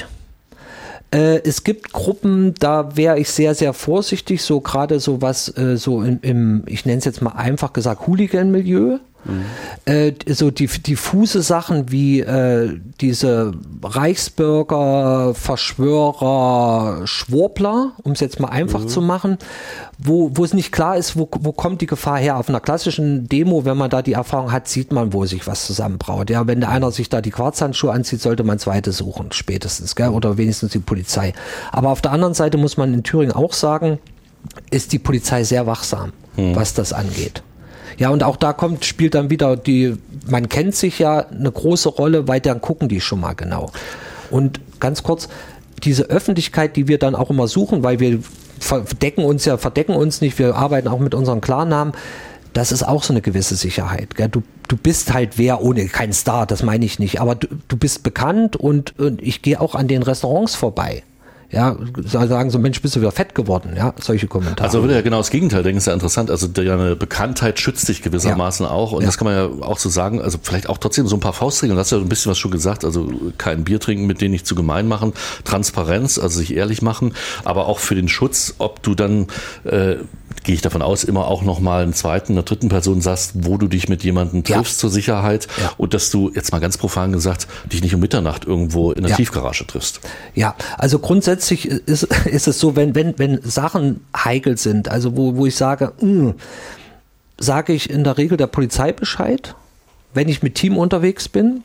Äh, es gibt Gruppen, da wäre ich sehr, sehr vorsichtig, so gerade so was, äh, so im, im, ich nenne es jetzt mal einfach gesagt, Hooligan-Milieu. Mhm. Äh, so die diffuse Sachen wie äh, diese Reichsbürger, Verschwörer, Schwurbler, um es jetzt mal einfach mhm. zu machen, wo, wo es nicht klar ist, wo, wo kommt die Gefahr her. Auf einer klassischen Demo, wenn man da die Erfahrung hat, sieht man, wo sich was zusammenbraut. Ja, wenn der einer sich da die Quarzhandschuhe anzieht, sollte man zweite suchen, spätestens, gell? Oder wenigstens die Polizei. Aber auf der anderen Seite muss man in Thüringen auch sagen, ist die Polizei sehr wachsam, mhm. was das angeht. Ja, und auch da kommt, spielt dann wieder die, man kennt sich ja, eine große Rolle, weil dann gucken die schon mal genau. Und ganz kurz, diese Öffentlichkeit, die wir dann auch immer suchen, weil wir verdecken uns ja, verdecken uns nicht, wir arbeiten auch mit unseren Klarnamen, das ist auch so eine gewisse Sicherheit. Gell? Du, du bist halt wer ohne, kein Star, das meine ich nicht, aber du, du bist bekannt und, und ich gehe auch an den Restaurants vorbei. Ja, sagen so, Mensch, bist du wieder fett geworden, ja, solche Kommentare. Also würde ja genau das Gegenteil denken, ist ja interessant, also deine Bekanntheit schützt dich gewissermaßen ja. auch und ja. das kann man ja auch so sagen, also vielleicht auch trotzdem so ein paar Faustregeln, du hast ja ein bisschen was schon gesagt, also kein Bier trinken, mit denen nicht zu gemein machen, Transparenz, also sich ehrlich machen, aber auch für den Schutz, ob du dann, äh, gehe ich davon aus, immer auch nochmal einen zweiten, einer dritten Person sagst, wo du dich mit jemandem triffst ja. zur Sicherheit ja. und dass du, jetzt mal ganz profan gesagt, dich nicht um Mitternacht irgendwo in der ja. Tiefgarage triffst. Ja, also grundsätzlich ist, ist es so, wenn, wenn, wenn Sachen heikel sind, also wo, wo ich sage, mh, sage ich in der Regel der Polizei Bescheid, wenn ich mit Team unterwegs bin.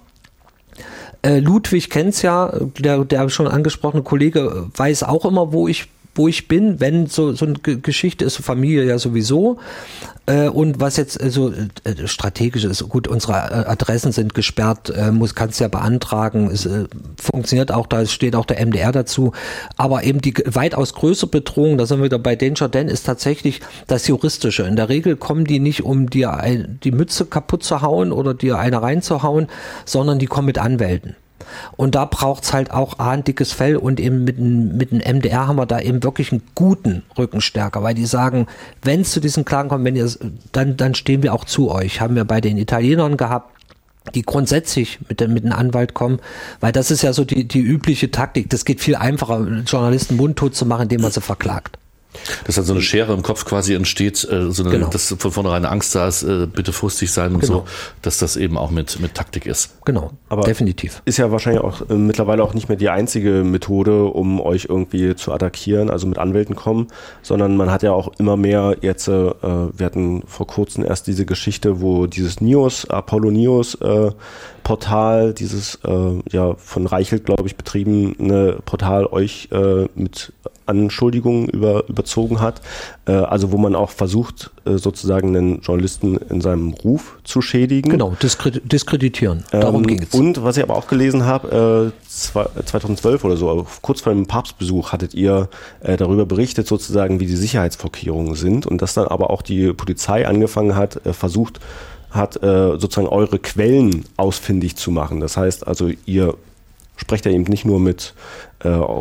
Äh, Ludwig kennt's ja, der, der schon angesprochene Kollege weiß auch immer, wo ich wo ich bin, wenn so, so eine Geschichte ist, Familie ja sowieso. Äh, und was jetzt äh, so äh, strategisch ist, gut, unsere Adressen sind gesperrt, äh, muss, kannst ja beantragen, es äh, funktioniert auch, da steht auch der M D R dazu. Aber eben die weitaus größere Bedrohung, da sind wir wieder bei Danger Dan, ist tatsächlich das Juristische. In der Regel kommen die nicht, um dir ein, die Mütze kaputt zu hauen oder dir eine reinzuhauen, sondern die kommen mit Anwälten. Und da braucht's halt auch ein dickes Fell und eben mit, mit dem M D R haben wir da eben wirklich einen guten Rückenstärker, weil die sagen, wenn es zu diesen Klagen kommt, wenn ihr, dann, dann stehen wir auch zu euch. Haben wir bei den Italienern gehabt, die grundsätzlich mit dem, mit dem Anwalt kommen, weil das ist ja so die, die übliche Taktik. Das geht viel einfacher, Journalisten mundtot zu machen, indem man sie verklagt. Dass dann so eine Schere im Kopf quasi entsteht, so eine, genau. dass von vornherein eine Angst da ist, bitte frustig sein und genau. so, dass das eben auch mit, mit Taktik ist. Genau, aber definitiv. Ist ja wahrscheinlich auch äh, mittlerweile auch nicht mehr die einzige Methode, um euch irgendwie zu attackieren, also mit Anwälten kommen, sondern man hat ja auch immer mehr jetzt, äh, wir hatten vor kurzem erst diese Geschichte, wo dieses Nios, Apollo Nios äh, Portal, dieses äh, ja von Reichelt, glaube ich, betriebene Portal euch äh, mit Anschuldigungen über, überzogen hat, äh, also wo man auch versucht, äh, sozusagen einen Journalisten in seinem Ruf zu schädigen. Genau, diskredit- diskreditieren, darum ähm, ging es. Und was ich aber auch gelesen habe, äh, zweitausendzwölf oder so, kurz vor dem Papstbesuch hattet ihr äh, darüber berichtet, sozusagen, wie die Sicherheitsvorkehrungen sind und dass dann aber auch die Polizei angefangen hat, äh, versucht hat, äh, sozusagen eure Quellen ausfindig zu machen. Das heißt also, ihr sprecht ja eben nicht nur mit äh,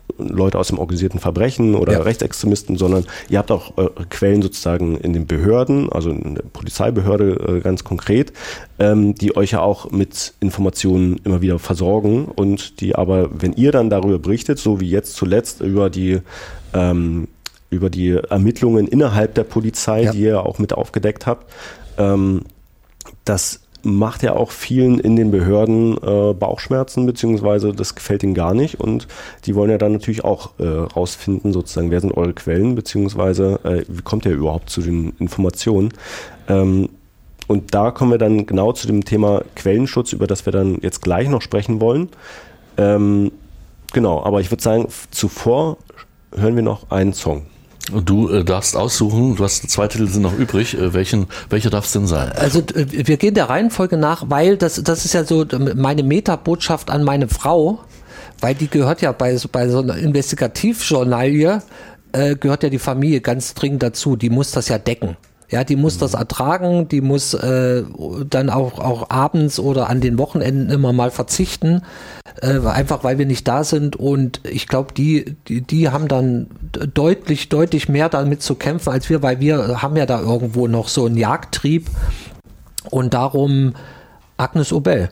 Leute aus dem organisierten Verbrechen oder ja. Rechtsextremisten, sondern ihr habt auch eure Quellen sozusagen in den Behörden, also in der Polizeibehörde äh, ganz konkret, ähm, die euch ja auch mit Informationen immer wieder versorgen und die aber, wenn ihr dann darüber berichtet, so wie jetzt zuletzt über die ähm, über die Ermittlungen innerhalb der Polizei, ja. die ihr auch mit aufgedeckt habt, ähm, das macht ja auch vielen in den Behörden äh, Bauchschmerzen, beziehungsweise das gefällt ihnen gar nicht und die wollen ja dann natürlich auch äh, rausfinden, sozusagen, wer sind eure Quellen, beziehungsweise äh, wie kommt ihr überhaupt zu den Informationen. Ähm, und da kommen wir dann genau zu dem Thema Quellenschutz, über das wir dann jetzt gleich noch sprechen wollen. Ähm, genau, aber ich würde sagen, zuvor hören wir noch einen Song. Und du äh, darfst aussuchen, du hast zwei Titel sind noch übrig, äh, welchen, welcher darf es denn sein? Also wir gehen der Reihenfolge nach, weil das, das ist ja so meine Metabotschaft an meine Frau, weil die gehört ja bei, bei so einer Investigativjournalie, äh, gehört ja die Familie ganz dringend dazu, die muss das ja decken. Ja, die muss das ertragen, die muss äh, dann auch, auch abends oder an den Wochenenden immer mal verzichten, äh, einfach weil wir nicht da sind und ich glaube, die, die, die haben dann deutlich, deutlich mehr damit zu kämpfen als wir, weil wir haben ja da irgendwo noch so einen Jagdtrieb und darum Agnes Obel.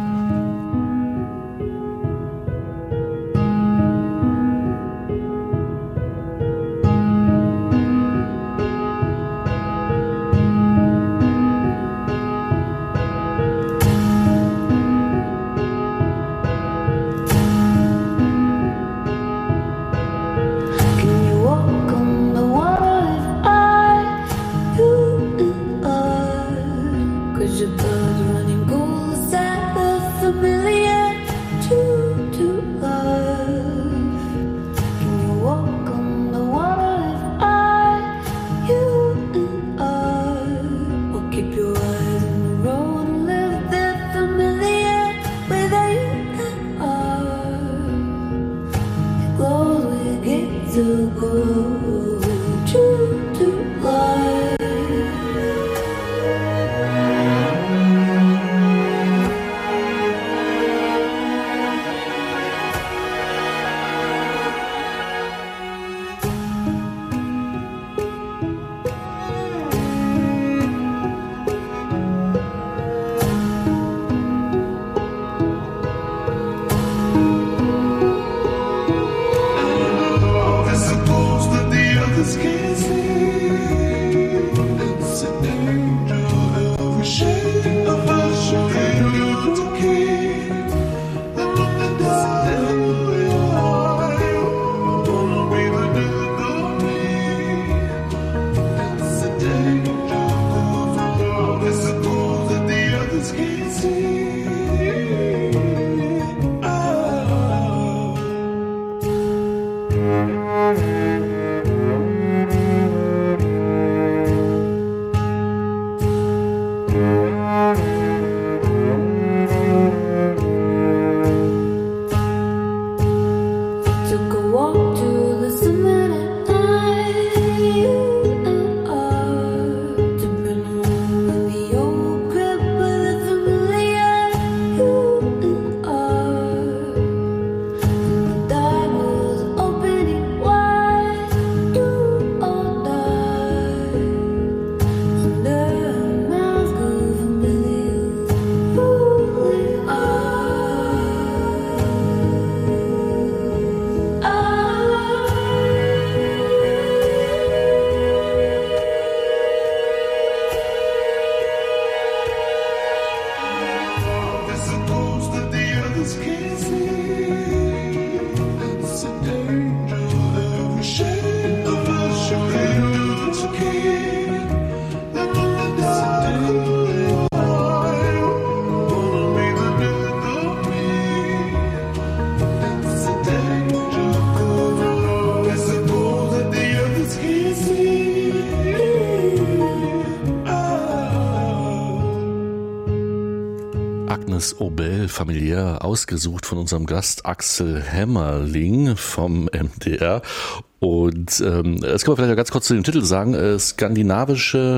Obel, familiär ausgesucht von unserem Gast Axel Hämmerling vom M D R. Und ähm, jetzt können wir vielleicht ganz kurz zu dem Titel sagen, äh, skandinavische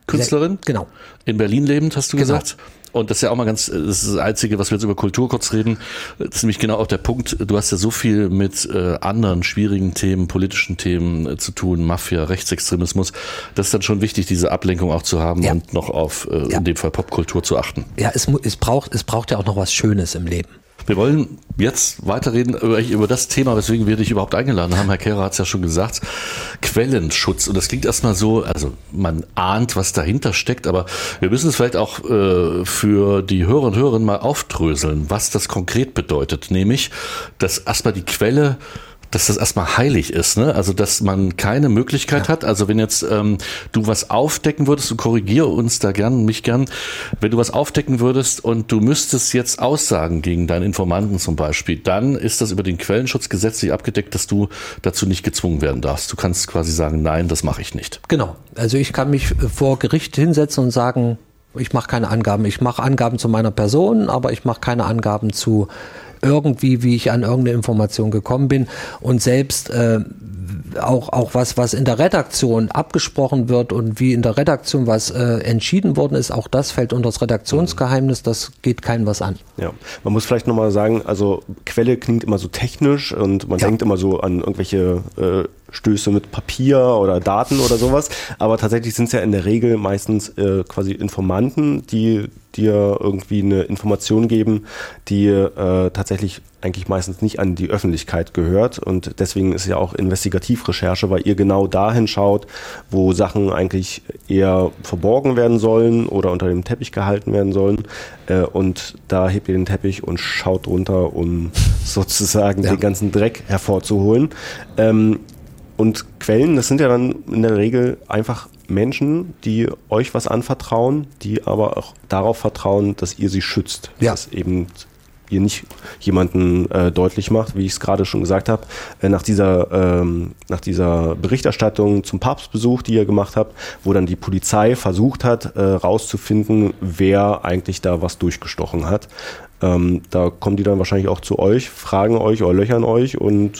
Künstlerin. Genau. In Berlin lebend, hast du Genau. gesagt. Und das ist ja auch mal ganz, das ist das Einzige, was wir jetzt über Kultur kurz reden. Das ist nämlich genau auch der Punkt. Du hast ja so viel mit äh, anderen schwierigen Themen, politischen Themen äh, zu tun, Mafia, Rechtsextremismus. Das ist dann schon wichtig, diese Ablenkung auch zu haben Ja. und noch auf, äh, Ja. in dem Fall Popkultur zu achten. Ja, es, mu- es, braucht, es braucht ja auch noch was Schönes im Leben. Wir wollen jetzt weiterreden über, über das Thema, weswegen wir dich überhaupt eingeladen haben. Herr Kehrer hat es ja schon gesagt. Quellenschutz. Und das klingt erstmal so, also man ahnt, was dahinter steckt, aber wir müssen es vielleicht auch äh, für die Hörer und Hörerinnen mal aufdröseln, was das konkret bedeutet. Nämlich, dass erstmal die Quelle, dass das erstmal heilig ist, ne? Also dass man keine Möglichkeit hat. Also wenn jetzt ähm, du was aufdecken würdest, und korrigiere uns da gern, mich gern, wenn du was aufdecken würdest und du müsstest jetzt aussagen gegen deinen Informanten zum Beispiel, dann ist das über den Quellenschutz gesetzlich abgedeckt, dass du dazu nicht gezwungen werden darfst. Du kannst quasi sagen, nein, das mache ich nicht. Genau. Also ich kann mich vor Gericht hinsetzen und sagen, ich mache keine Angaben. Ich mache Angaben zu meiner Person, aber ich mache keine Angaben zu irgendwie, wie ich an irgendeine Information gekommen bin. Und selbst äh, auch, auch was, was in der Redaktion abgesprochen wird und wie in der Redaktion was äh, entschieden worden ist, auch das fällt unter das Redaktionsgeheimnis, das geht keinem was an. Ja, man muss vielleicht nochmal sagen, also Quelle klingt immer so technisch und man Ja. denkt immer so an irgendwelche äh, Stöße mit Papier oder Daten oder sowas, aber tatsächlich sind es ja in der Regel meistens äh, quasi Informanten, die dir irgendwie eine Information geben, die äh, tatsächlich eigentlich meistens nicht an die Öffentlichkeit gehört, und deswegen ist ja auch Investigativrecherche, weil ihr genau dahin schaut, wo Sachen eigentlich eher verborgen werden sollen oder unter dem Teppich gehalten werden sollen, äh, und da hebt ihr den Teppich und schaut runter, um sozusagen Ja. den ganzen Dreck hervorzuholen. Ähm, Und Quellen, das sind ja dann in der Regel einfach Menschen, die euch was anvertrauen, die aber auch darauf vertrauen, dass ihr sie schützt. Ja. Dass eben ihr nicht jemanden äh, deutlich macht, wie ich es gerade schon gesagt habe, äh, nach dieser, ähm, nach dieser Berichterstattung zum Papstbesuch, die ihr gemacht habt, wo dann die Polizei versucht hat, äh, rauszufinden, wer eigentlich da was durchgestochen hat. Ähm, da kommen die dann wahrscheinlich auch zu euch, fragen euch oder löchern euch und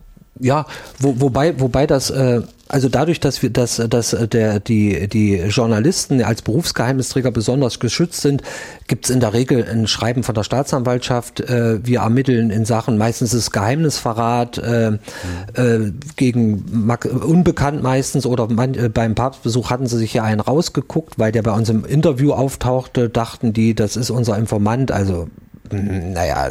Ja, wo, wobei, wobei das, äh, also dadurch, dass wir, dass, dass der, die, die Journalisten als Berufsgeheimnisträger besonders geschützt sind, gibt es in der Regel ein Schreiben von der Staatsanwaltschaft. Äh, wir ermitteln in Sachen, meistens ist Geheimnisverrat äh, mhm. äh, gegen unbekannt meistens, oder man, äh, beim Papstbesuch hatten sie sich ja einen rausgeguckt, weil der bei uns im Interview auftauchte, dachten die, das ist unser Informant, also naja,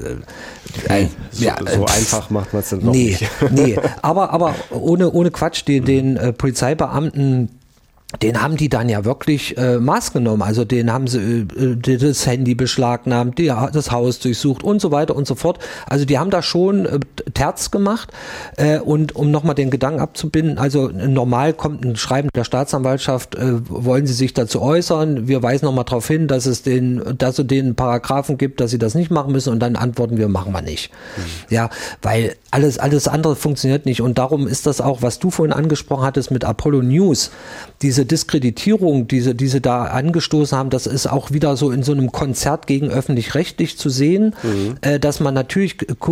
äh, so, ja, so äh, einfach macht man es dann doch nee, nicht. Nee, aber, aber ohne, ohne Quatsch, den, den äh, Polizeibeamten, den haben die dann ja wirklich äh, Maß genommen. Also den haben sie äh, das Handy beschlagnahmt, die, das Haus durchsucht und so weiter und so fort. Also die haben da schon äh, Terz gemacht. Äh, und um nochmal den Gedanken abzubinden, also normal kommt ein Schreiben der Staatsanwaltschaft, äh, wollen Sie sich dazu äußern? Wir weisen nochmal darauf hin, dass es den, dass es den Paragraphen gibt, dass sie das nicht machen müssen, und dann antworten wir, machen wir nicht. Mhm. Ja, weil alles, alles andere funktioniert nicht, und darum ist das auch, was du vorhin angesprochen hattest mit Apollo News, diese Diskreditierung, diese, diese da angestoßen haben, das ist auch wieder so in so einem Konzert gegen öffentlich-rechtlich zu sehen, mhm. äh, dass man natürlich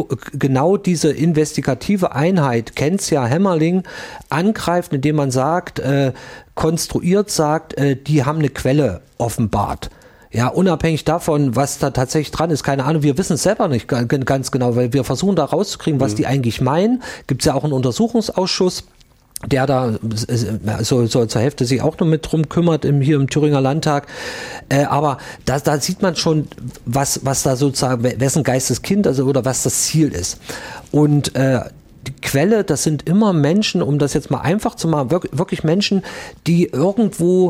genau diese investigative Einheit, kennt's ja, Hämmerling, angreift, indem man sagt, äh, konstruiert sagt, äh, die haben eine Quelle offenbart. Ja, unabhängig davon, was da tatsächlich dran ist, keine Ahnung, wir wissen es selber nicht ganz genau, weil wir versuchen da rauszukriegen, was mhm. die eigentlich meinen. Gibt es ja auch einen Untersuchungsausschuss, der da so, so zur Hälfte sich auch noch mit drum kümmert im, hier im Thüringer Landtag. Äh, aber da, da sieht man schon, was, was da sozusagen, wessen Geisteskind, also, oder was das Ziel ist. Und äh, die Quelle, das sind immer Menschen, um das jetzt mal einfach zu machen, wirklich, wirklich Menschen, die irgendwo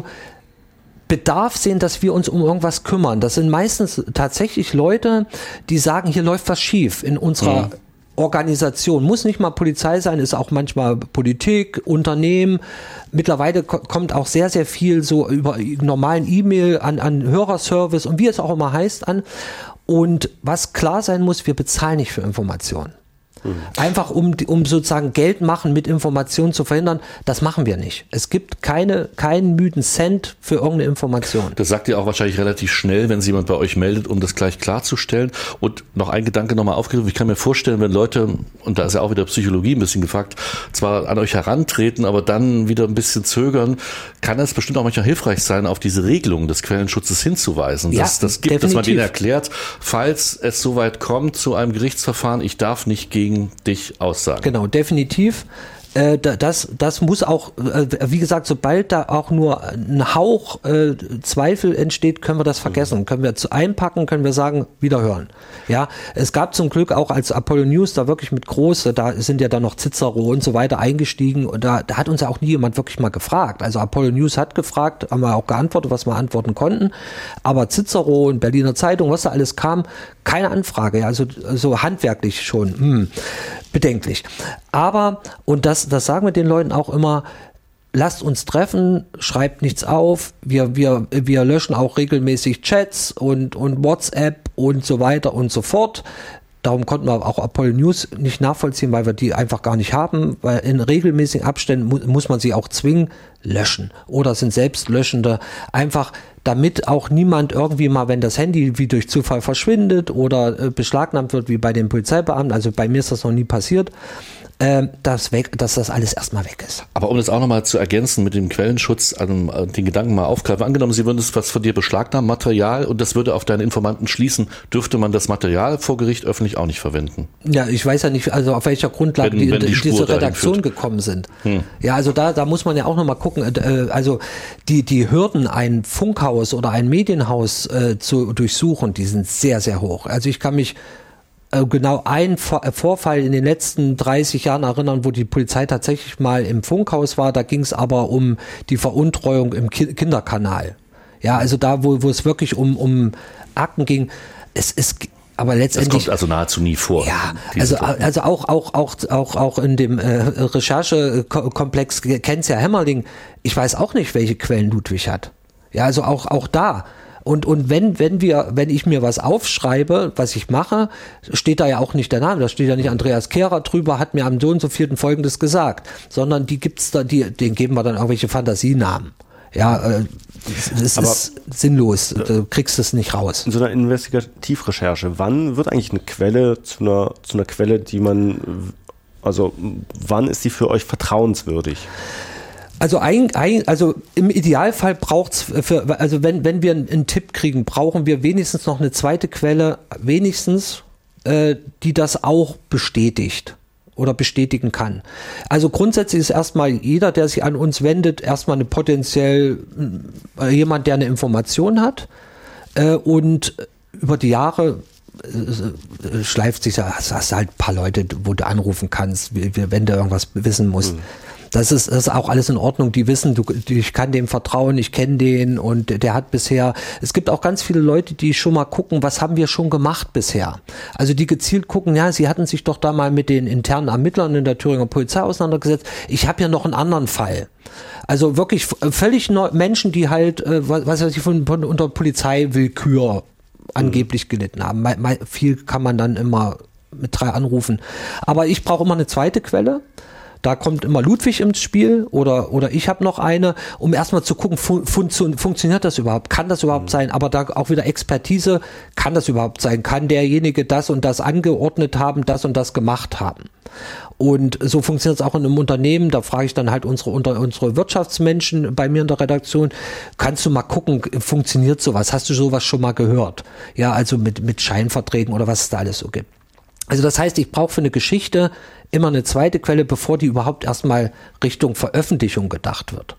Bedarf sehen, dass wir uns um irgendwas kümmern. Das sind meistens tatsächlich Leute, die sagen, hier läuft was schief in unserer mhm. Organisation. Muss nicht mal Polizei sein, ist auch manchmal Politik, Unternehmen. Mittlerweile ko- kommt auch sehr, sehr viel so über normalen E-Mail an, an Hörerservice und wie es auch immer heißt an. Und was klar sein muss, wir bezahlen nicht für Informationen. Mhm. Einfach um, um sozusagen Geld machen mit Informationen zu verhindern, das machen wir nicht. Es gibt keine, keinen müden Cent für irgendeine Information. Das sagt ihr auch wahrscheinlich relativ schnell, wenn sich jemand bei euch meldet, um das gleich klarzustellen. Und noch ein Gedanke nochmal aufgegriffen. Ich kann mir vorstellen, wenn Leute, und da ist ja auch wieder Psychologie ein bisschen gefragt, zwar an euch herantreten, aber dann wieder ein bisschen zögern, kann es bestimmt auch manchmal hilfreich sein, auf diese Regelung des Quellenschutzes hinzuweisen. Ja, dass das gibt, definitiv. dass man denen erklärt, falls es soweit kommt zu einem Gerichtsverfahren, ich darf nicht gegen dich aussagen. Genau, definitiv. Das, das muss auch, wie gesagt, sobald da auch nur ein Hauch äh, Zweifel entsteht, können wir das vergessen. Mhm. Können wir zu einpacken, können wir sagen, wiederhören. Ja, es gab zum Glück auch, als Apollo News da wirklich mit groß, da sind ja dann noch Cicero und so weiter eingestiegen und da, da hat uns ja auch nie jemand wirklich mal gefragt. Also Apollo News hat gefragt, haben wir auch geantwortet, was wir antworten konnten, aber Cicero und Berliner Zeitung, was da alles kam, keine Anfrage, ja, also so handwerklich schon, hm, bedenklich. Aber, und das, das sagen wir den Leuten auch immer, lasst uns treffen, schreibt nichts auf, wir, wir, wir löschen auch regelmäßig Chats und, und WhatsApp und so weiter und so fort. Darum konnten wir auch Apollo News nicht nachvollziehen, weil wir die einfach gar nicht haben, weil in regelmäßigen Abständen mu- muss man sie auch zwingen, löschen oder sind selbstlöschende, einfach damit auch niemand irgendwie mal, wenn das Handy wie durch Zufall verschwindet oder äh, beschlagnahmt wird, wie bei den Polizeibeamten, also bei mir ist das noch nie passiert, äh, dass, weg, dass das alles erstmal weg ist. Aber um das auch nochmal zu ergänzen mit dem Quellenschutz, also den Gedanken mal aufgreifen, angenommen, Sie würden das was von dir beschlagnahmen, Material, und das würde auf deine Informanten schließen, dürfte man das Material vor Gericht öffentlich auch nicht verwenden? Ja, ich weiß ja nicht, also auf welcher Grundlage wenn, die, wenn die die diese Redaktion führt. gekommen sind. Hm. Ja, also da, da muss man ja auch nochmal gucken, äh, also die, die Hürden, ein Funkhaus oder ein Medienhaus äh, zu durchsuchen, die sind sehr, sehr hoch. Also ich kann mich äh, genau einen Vor- Vorfall in den letzten dreißig Jahren erinnern, wo die Polizei tatsächlich mal im Funkhaus war, da ging es aber um die Veruntreuung im Ki- Kinderkanal. Ja, also da, wo, wo es wirklich um, um Akten ging, es ist aber letztendlich. Das kommt also nahezu nie vor. Ja, also, also auch, auch, auch, auch, auch in dem äh, Recherchekomplex kennt's ja Hämmerling. Ich weiß auch nicht, welche Quellen Ludwig hat. Ja, also auch, auch da. Und, und wenn, wenn wir, wenn ich mir was aufschreibe, was ich mache, steht da ja auch nicht der Name, da steht ja nicht Andreas Kehrer drüber, hat mir am so und so vierten Folgendes gesagt, sondern die gibt's da, die, denen geben wir dann irgendwelche Fantasienamen. Ja, äh, das Aber ist sinnlos, du kriegst es nicht raus. In so einer Investigativrecherche, wann wird eigentlich eine Quelle zu einer, zu einer Quelle, die man, also wann ist die für euch vertrauenswürdig? Also, ein, ein, also im Idealfall braucht's für, also wenn, wenn wir einen, einen Tipp kriegen, brauchen wir wenigstens noch eine zweite Quelle, wenigstens, äh, die das auch bestätigt oder bestätigen kann. Also grundsätzlich ist erstmal jeder, der sich an uns wendet, erstmal eine potenziell äh, jemand, der eine Information hat, äh, und über die Jahre äh, schleift sich ja, hast, hast halt ein paar Leute, wo du anrufen kannst, wenn du irgendwas wissen musst. Mhm. Das ist, das ist auch alles in Ordnung. Die wissen, du, ich kann dem vertrauen, ich kenne den und der hat bisher, es gibt auch ganz viele Leute, die schon mal gucken, was haben wir schon gemacht bisher. Also die gezielt gucken, ja, sie hatten sich doch da mal mit den internen Ermittlern in der Thüringer Polizei auseinandergesetzt. Ich habe ja noch einen anderen Fall. Also wirklich völlig neu, Menschen, die halt, was weiß ich, von, von unter Polizeiwillkür angeblich gelitten haben. Mal, mal, viel kann man dann immer mit drei anrufen. Aber ich brauche immer eine zweite Quelle. Da kommt immer Ludwig ins Spiel oder, oder ich habe noch eine, um erstmal zu gucken, fun- fun- funktioniert das überhaupt? Kann das überhaupt sein? Aber da auch wieder Expertise, kann das überhaupt sein? Kann derjenige das und das angeordnet haben, das und das gemacht haben? Und so funktioniert es auch in einem Unternehmen. Da frage ich dann halt unsere, unter, unsere Wirtschaftsmenschen bei mir in der Redaktion, kannst du mal gucken, funktioniert sowas? Hast du sowas schon mal gehört? Ja, also mit, mit Scheinverträgen oder was es da alles so gibt. Also das heißt, ich brauche für eine Geschichte immer eine zweite Quelle, bevor die überhaupt erstmal Richtung Veröffentlichung gedacht wird.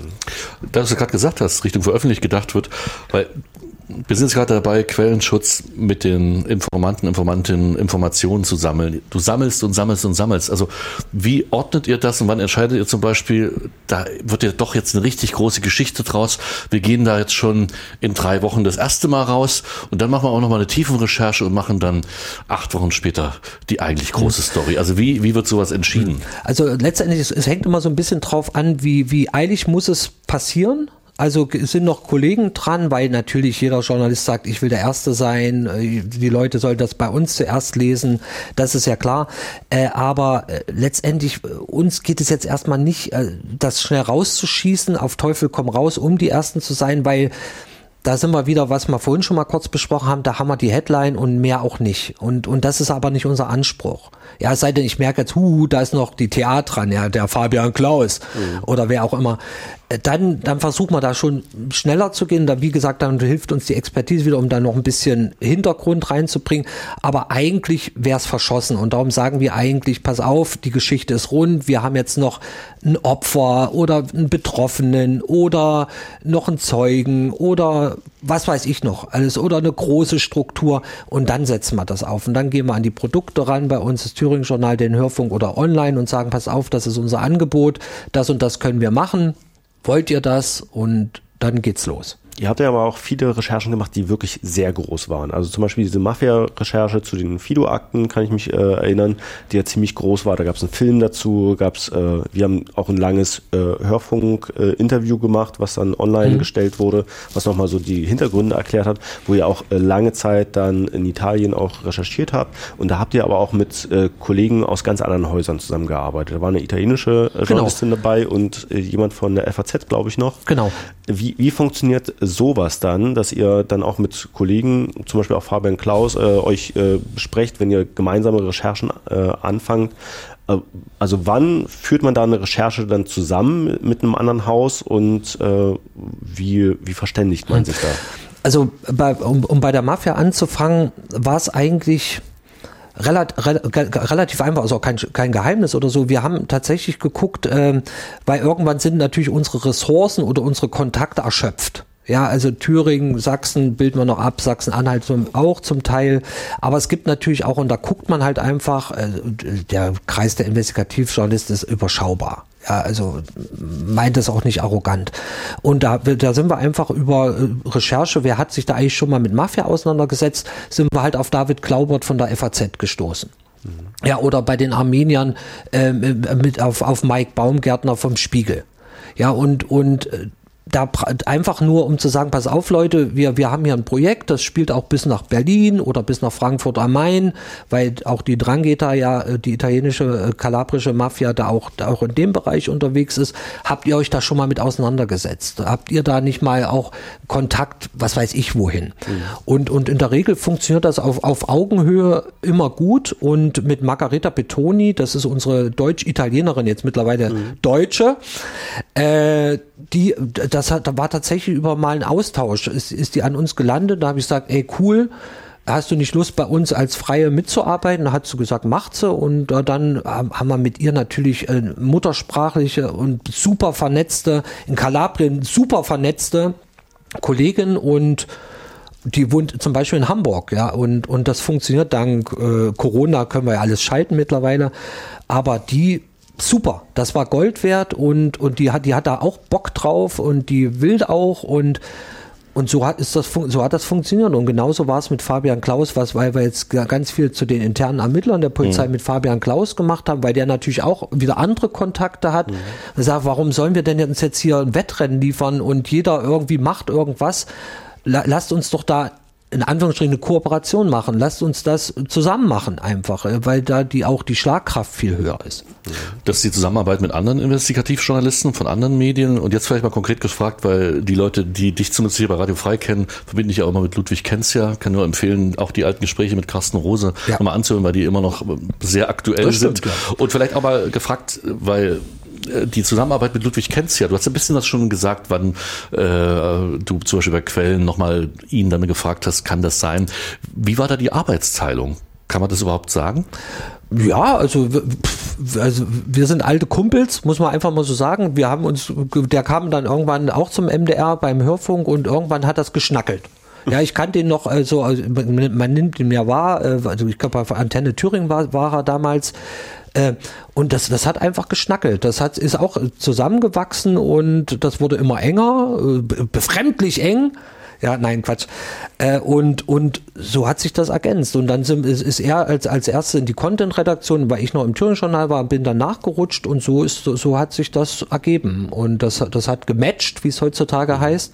Da du gerade gesagt hast, Richtung veröffentlicht gedacht wird, weil wir sind jetzt gerade dabei, Quellenschutz mit den Informanten, Informantinnen, Informationen zu sammeln. Du sammelst und sammelst und sammelst. Also wie ordnet ihr das und wann entscheidet ihr zum Beispiel, da wird ja doch jetzt eine richtig große Geschichte draus. Wir gehen da jetzt schon in drei Wochen das erste Mal raus und dann machen wir auch nochmal eine Tiefenrecherche und machen dann acht Wochen später die eigentlich große Story. Also wie, wie wird sowas entschieden? Also letztendlich, es, es hängt immer so ein bisschen drauf an, wie, wie eilig muss es passieren. Also es sind noch Kollegen dran, weil natürlich jeder Journalist sagt, ich will der Erste sein, die Leute sollen das bei uns zuerst lesen, das ist ja klar. Äh, aber äh, letztendlich, uns geht es jetzt erstmal nicht, äh, das schnell rauszuschießen, auf Teufel komm raus, um die Ersten zu sein, weil da sind wir wieder, was wir vorhin schon mal kurz besprochen haben, da haben wir die Headline und mehr auch nicht. Und, und das ist aber nicht unser Anspruch. Ja, es sei denn, ich merke jetzt, hu, da ist noch die T A dran, ja, der Fabian Klaus mhm. oder wer auch immer. Dann, dann versuchen wir da schon schneller zu gehen. Da, wie gesagt, dann hilft uns die Expertise wieder, um da noch ein bisschen Hintergrund reinzubringen. Aber eigentlich wäre es verschossen. Und darum sagen wir eigentlich, pass auf, die Geschichte ist rund. Wir haben jetzt noch ein Opfer oder einen Betroffenen oder noch einen Zeugen oder was weiß ich noch alles oder eine große Struktur. Und dann setzen wir das auf. Und dann gehen wir an die Produkte ran, bei uns das Thüringen-Journal, den Hörfunk oder online und sagen, pass auf, das ist unser Angebot. Das und das können wir machen. Wollt ihr das? Und dann geht's los. Ihr habt ja aber auch viele Recherchen gemacht, die wirklich sehr groß waren. Also zum Beispiel diese Mafia-Recherche zu den Fido-Akten, kann ich mich äh, erinnern, die ja ziemlich groß war. Da gab es einen Film dazu, gab's, äh, wir haben auch ein langes äh, Hörfunk-Interview äh, gemacht, was dann online mhm. gestellt wurde, was nochmal so die Hintergründe erklärt hat, wo ihr auch äh, lange Zeit dann in Italien auch recherchiert habt. Und da habt ihr aber auch mit äh, Kollegen aus ganz anderen Häusern zusammengearbeitet. Da war eine italienische äh, Journalistin genau. dabei und äh, jemand von der F A Z, glaube ich noch. Genau. Wie, wie funktioniert sowas dann, dass ihr dann auch mit Kollegen, zum Beispiel auch Fabian Klaus, äh, euch äh, besprecht, wenn ihr gemeinsame Recherchen äh, anfangt? Äh, also wann führt man da eine Recherche dann zusammen mit einem anderen Haus und äh, wie, wie verständigt man sich da? Also bei, um, um bei der Mafia anzufangen, war es eigentlich Relat, re, relativ einfach, also auch kein, kein Geheimnis oder so. Wir haben tatsächlich geguckt, äh, weil irgendwann sind natürlich unsere Ressourcen oder unsere Kontakte erschöpft. Ja, also Thüringen, Sachsen bilden wir noch ab, Sachsen-Anhalt auch zum Teil. Aber es gibt natürlich auch, und da guckt man halt einfach, äh, der Kreis der Investigativjournalisten ist überschaubar. Ja, also meint es auch nicht arrogant. Und da, da sind wir einfach über Recherche, wer hat sich da eigentlich schon mal mit Mafia auseinandergesetzt, sind wir halt auf David Glaubert von der F A Z gestoßen. Mhm. Ja, oder bei den Armeniern äh, mit auf, auf Mike Baumgärtner vom Spiegel. Ja, und, und da einfach nur, um zu sagen, pass auf Leute, wir, wir haben hier ein Projekt, das spielt auch bis nach Berlin oder bis nach Frankfurt am Main, weil auch die Drangheta, ja, die italienische, kalabrische Mafia da auch, da auch in dem Bereich unterwegs ist. Habt ihr euch da schon mal mit auseinandergesetzt? Habt ihr da nicht mal auch Kontakt, was weiß ich wohin? Mhm. Und, und in der Regel funktioniert das auf, auf Augenhöhe immer gut und mit Margareta Petoni, das ist unsere Deutsch-Italienerin, jetzt mittlerweile mhm. Deutsche, äh, die, das hat, da war tatsächlich über mal ein Austausch, ist, ist die an uns gelandet, da habe ich gesagt, ey cool, hast du nicht Lust bei uns als Freie mitzuarbeiten? Da hat sie gesagt, macht sie und äh, dann haben wir mit ihr natürlich äh, muttersprachliche und super vernetzte, in Kalabrien super vernetzte Kollegin und die wohnt zum Beispiel in Hamburg, ja, und, und das funktioniert dank äh, Corona, können wir ja alles schalten mittlerweile, aber die super, das war Gold wert und, und die hat, die hat da auch Bock drauf und die will auch und, und so hat, ist das, so hat das funktioniert und genauso war es mit Fabian Klaus, was, weil wir jetzt ganz viel zu den internen Ermittlern der Polizei mhm. mit Fabian Klaus gemacht haben, weil der natürlich auch wieder andere Kontakte hat. Mhm. Er sagt, warum sollen wir denn jetzt, jetzt hier ein Wettrennen liefern und jeder irgendwie macht irgendwas? Lasst uns doch da in Anführungsstrichen eine Kooperation machen. Lasst uns das zusammen machen einfach, weil da die auch die Schlagkraft viel höher ist. Das ist die Zusammenarbeit mit anderen Investigativjournalisten von anderen Medien. Und jetzt vielleicht mal konkret gefragt, weil die Leute, die dich zumindest hier bei Radio Frei kennen, verbinde ich ja auch immer mit Ludwig Kenzia. Kann nur empfehlen, auch die alten Gespräche mit Carsten Rose ja. nochmal anzuhören, weil die immer noch sehr aktuell das sind. Stimmt, ja. Und vielleicht auch mal gefragt, weil die Zusammenarbeit mit Ludwig Kenzia, du hast ein bisschen das schon gesagt, wann äh, du zum Beispiel bei Quellen nochmal ihn dann gefragt hast, kann das sein? Wie war da die Arbeitsteilung? Kann man das überhaupt sagen? Ja, also, also wir sind alte Kumpels, muss man einfach mal so sagen. Wir haben uns, der kam dann irgendwann auch zum M D R beim Hörfunk und irgendwann hat das geschnackelt. Ja, ich kannte ihn noch, also, also man nimmt ihn ja wahr, also ich glaube bei Antenne Thüringen war, war er damals. Und das, das hat einfach geschnackelt. Das hat, ist auch zusammengewachsen und das wurde immer enger, befremdlich eng. Ja, nein, Quatsch. Äh, und, und so hat sich das ergänzt. Und dann sind, ist, ist er als, als Erste in die Content-Redaktion, weil ich noch im Thüringen-Journal war, bin dann nachgerutscht und so ist, so hat sich das ergeben. Und das, das hat gematcht, wie es heutzutage heißt.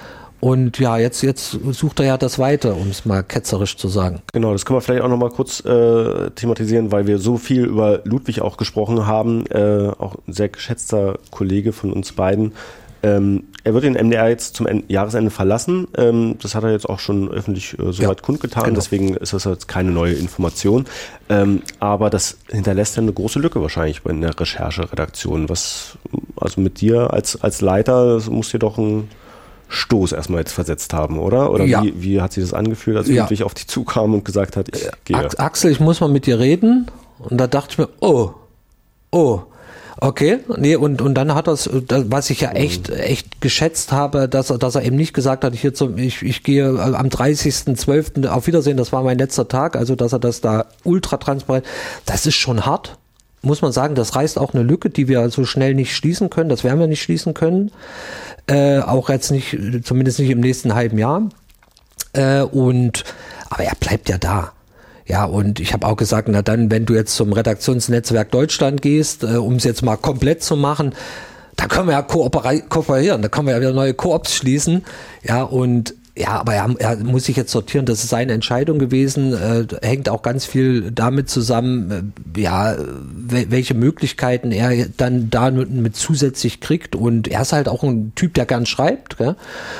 Und ja, jetzt, jetzt sucht er ja das Weite, um es mal ketzerisch zu sagen. Genau, das können wir vielleicht auch noch mal kurz äh, thematisieren, weil wir so viel über Ludwig auch gesprochen haben, äh, auch ein sehr geschätzter Kollege von uns beiden. Ähm, er wird den M D R jetzt zum Ende, Jahresende verlassen. Ähm, das hat er jetzt auch schon öffentlich äh, soweit ja, kundgetan, genau. Deswegen ist das jetzt keine neue Information. Ähm, aber das hinterlässt ja eine große Lücke wahrscheinlich in der Rechercheredaktion. Was, also mit dir als, als Leiter, das muss dir doch ein Stoß erstmal jetzt versetzt haben, oder? Oder ja. wie, wie hat sich das angefühlt, als Ludwig ja. auf dich zukam und gesagt hat, ich gehe? Axel, ich muss mal mit dir reden. Und da dachte ich mir, oh, oh, okay. Nee, und, und dann hat das, was ich ja echt, echt geschätzt habe, dass er, dass er eben nicht gesagt hat, ich, jetzt, ich, ich gehe am dreißigsten zwölften auf Wiedersehen, das war mein letzter Tag, also dass er das da ultra transparent, das ist schon hart. Muss man sagen, das reißt auch eine Lücke, die wir so schnell nicht schließen können, das werden wir nicht schließen können. Äh, auch jetzt nicht, zumindest nicht im nächsten halben Jahr. Äh, und aber er bleibt ja da. Ja, und ich habe auch gesagt, na dann, wenn du jetzt zum Redaktionsnetzwerk Deutschland gehst, äh, um es jetzt mal komplett zu machen, da können wir ja kooperieren, da können wir ja wieder neue Koops schließen. Ja, und ja, aber er, er muss sich jetzt sortieren, das ist seine Entscheidung gewesen, äh, hängt auch ganz viel damit zusammen, äh, ja, welche Möglichkeiten er dann da mit, mit zusätzlich kriegt, und er ist halt auch ein Typ, der gern schreibt, gell?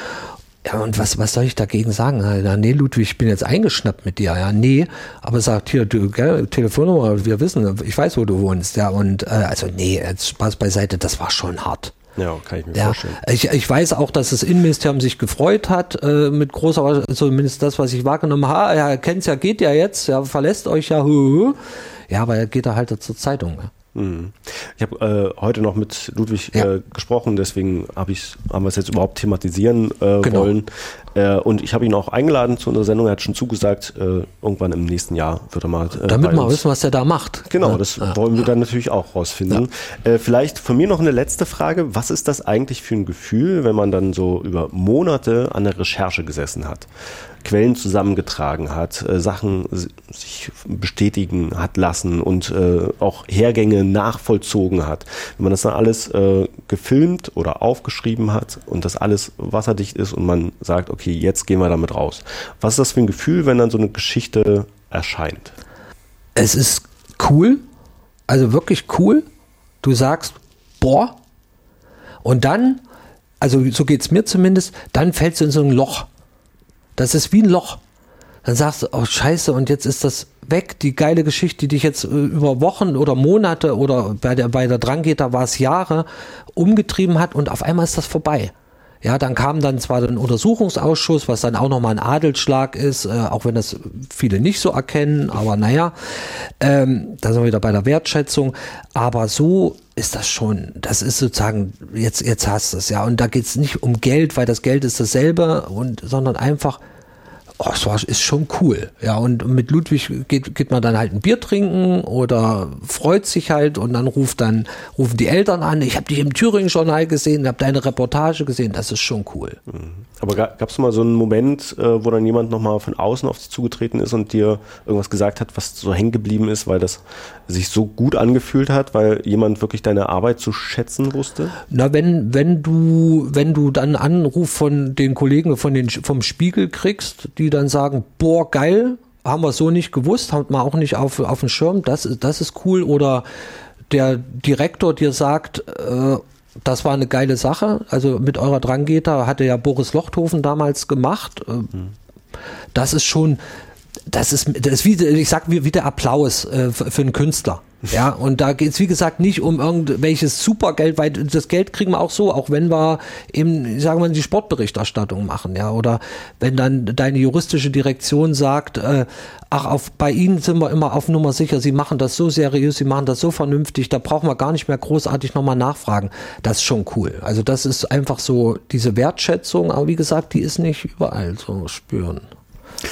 Ja, und was, was soll ich dagegen sagen? Na, nee, Ludwig, ich bin jetzt eingeschnappt mit dir, ja, nee, aber sagt hier, du, gell, Telefonnummer, wir wissen, ich weiß, wo du wohnst, ja, und, äh, also nee, jetzt Spaß beiseite, das war schon hart. Ja, kann ich mir ja, vorstellen. Ich, ich weiß auch, dass das Innenministerium sich gefreut hat, äh, mit großer, zumindest das, was ich wahrgenommen habe. Ha, ja, kennt's ja, geht ja jetzt, ja, verlässt euch ja. Hu, hu. Ja, aber er geht da halt zur Zeitung. Ja. Ich habe äh, heute noch mit Ludwig ja. äh, gesprochen, deswegen hab ich, haben wir es jetzt überhaupt thematisieren äh, genau. wollen. Äh, und ich habe ihn auch eingeladen zu unserer Sendung. Er hat schon zugesagt, äh, irgendwann im nächsten Jahr wird er mal. Äh, Damit wir mal wissen, was er da macht. Genau, ja. das ja. wollen wir dann natürlich auch rausfinden. Ja. Äh, vielleicht von mir noch eine letzte Frage. Was ist das eigentlich für ein Gefühl, wenn man dann so über Monate an der Recherche gesessen hat? Quellen zusammengetragen hat, äh, Sachen sich bestätigen hat lassen und äh, auch Hergänge nachvollzogen hat. Wenn man das dann alles äh, gefilmt oder aufgeschrieben hat und das alles wasserdicht ist und man sagt, okay, jetzt gehen wir damit raus. Was ist das für ein Gefühl, wenn dann so eine Geschichte erscheint? Es ist cool, also wirklich cool. Du sagst, boah, und dann, also so geht's mir zumindest, dann fällst du in so ein Loch. Das ist wie ein Loch. Dann sagst du, oh scheiße, und jetzt ist das weg, die geile Geschichte, die dich jetzt über Wochen oder Monate oder bei der, bei der Drangheta war es Jahre umgetrieben hat, und auf einmal ist das vorbei. Ja, dann kam dann zwar ein Untersuchungsausschuss, was dann auch nochmal ein Adelsschlag ist, äh, auch wenn das viele nicht so erkennen, aber naja, ähm, da sind wir wieder bei der Wertschätzung, aber so ist das schon, das ist sozusagen, jetzt, jetzt hast du es, ja, und da geht es nicht um Geld, weil das Geld ist dasselbe, und, sondern einfach, oh, es war, ist schon cool, ja, und mit Ludwig geht, geht man dann halt ein Bier trinken oder freut sich halt, und dann ruft dann, rufen die Eltern an, ich habe dich im Thüringen-Journal gesehen, habe deine Reportage gesehen, das ist schon cool. Aber gab es mal so einen Moment, wo dann jemand nochmal von außen auf dich zugetreten ist und dir irgendwas gesagt hat, was so hängen geblieben ist, weil das sich so gut angefühlt hat, weil jemand wirklich deine Arbeit zu schätzen wusste? Na, wenn, wenn du, wenn du dann einen Anruf von den Kollegen von den, vom Spiegel kriegst, die dann sagen, boah, geil, haben wir so nicht gewusst, haben wir auch nicht auf, auf dem Schirm, das, das ist cool, oder der Direktor dir sagt, äh, das war eine geile Sache, also mit eurer Drangheta hatte ja Boris Lochthofen damals gemacht, äh, mhm. das ist schon, das ist, das ist wie, ich sag wie, wie der Applaus äh, für, für einen Künstler. Ja, und da geht es, wie gesagt, nicht um irgendwelches Supergeld, weil das Geld kriegen wir auch so, auch wenn wir eben, sagen wir mal, die Sportberichterstattung machen, ja, oder wenn dann deine juristische Direktion sagt, äh, ach, auf, bei Ihnen sind wir immer auf Nummer sicher, Sie machen das so seriös, Sie machen das so vernünftig, da brauchen wir gar nicht mehr großartig nochmal nachfragen. Das ist schon cool. Also das ist einfach so diese Wertschätzung, aber wie gesagt, die ist nicht überall so spüren.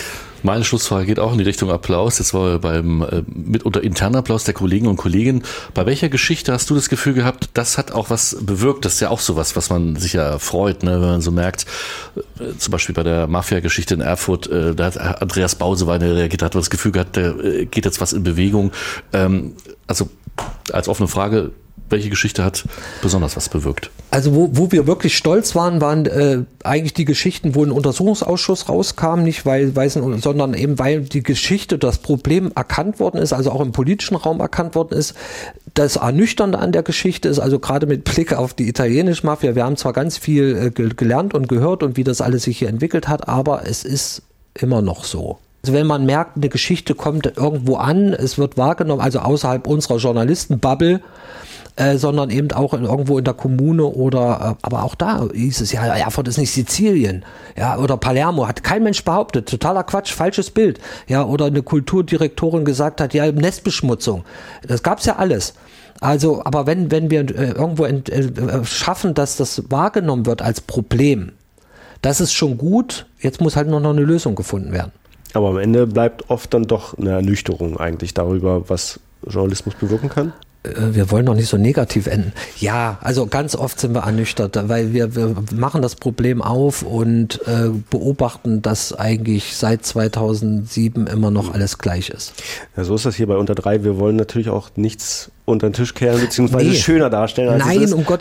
Meine Schlussfrage geht auch in die Richtung Applaus. Jetzt war beim äh, mitunter internen Applaus der Kollegen und Kolleginnen. Bei welcher Geschichte hast du das Gefühl gehabt, das hat auch was bewirkt? Das ist ja auch sowas, was man sich ja freut, ne? Wenn man so merkt, äh, zum Beispiel bei der Mafia-Geschichte in Erfurt, äh, da hat Andreas Bauseweine reagiert, hat man das Gefühl gehabt, da äh, geht jetzt was in Bewegung. Ähm, also als offene Frage, welche Geschichte hat besonders was bewirkt? Also wo, wo wir wirklich stolz waren, waren äh, eigentlich die Geschichten, wo ein Untersuchungsausschuss rauskam, nicht weil, weil sondern eben weil die Geschichte, das Problem erkannt worden ist, also auch im politischen Raum erkannt worden ist. Das Ernüchternde an der Geschichte ist, also gerade mit Blick auf die italienische Mafia, wir haben zwar ganz viel äh, gelernt und gehört und wie das alles sich hier entwickelt hat, aber es ist immer noch so. Also wenn man merkt, eine Geschichte kommt irgendwo an, es wird wahrgenommen, also außerhalb unserer Journalistenbubble, Äh, sondern eben auch in, irgendwo in der Kommune oder, äh, aber auch da hieß es ja, Erfurt ist nicht Sizilien, ja, oder Palermo, hat kein Mensch behauptet, totaler Quatsch, falsches Bild, ja, oder eine Kulturdirektorin gesagt hat, ja, Nestbeschmutzung, das gab's ja alles. Also, aber wenn, wenn wir äh, irgendwo ent, äh, schaffen, dass das wahrgenommen wird als Problem, das ist schon gut, jetzt muss halt nur noch eine Lösung gefunden werden. Aber am Ende bleibt oft dann doch eine Ernüchterung eigentlich darüber, was Journalismus bewirken kann. Wir wollen doch nicht so negativ enden. Ja, also ganz oft sind wir ernüchtert, weil wir, wir machen das Problem auf und äh, beobachten, dass eigentlich seit zweitausendsieben immer noch alles gleich ist. Ja, so ist das hier bei Unter drei. Wir wollen natürlich auch nichts unter den Tisch kehren, beziehungsweise nee. schöner darstellen, als Nein, es ist. um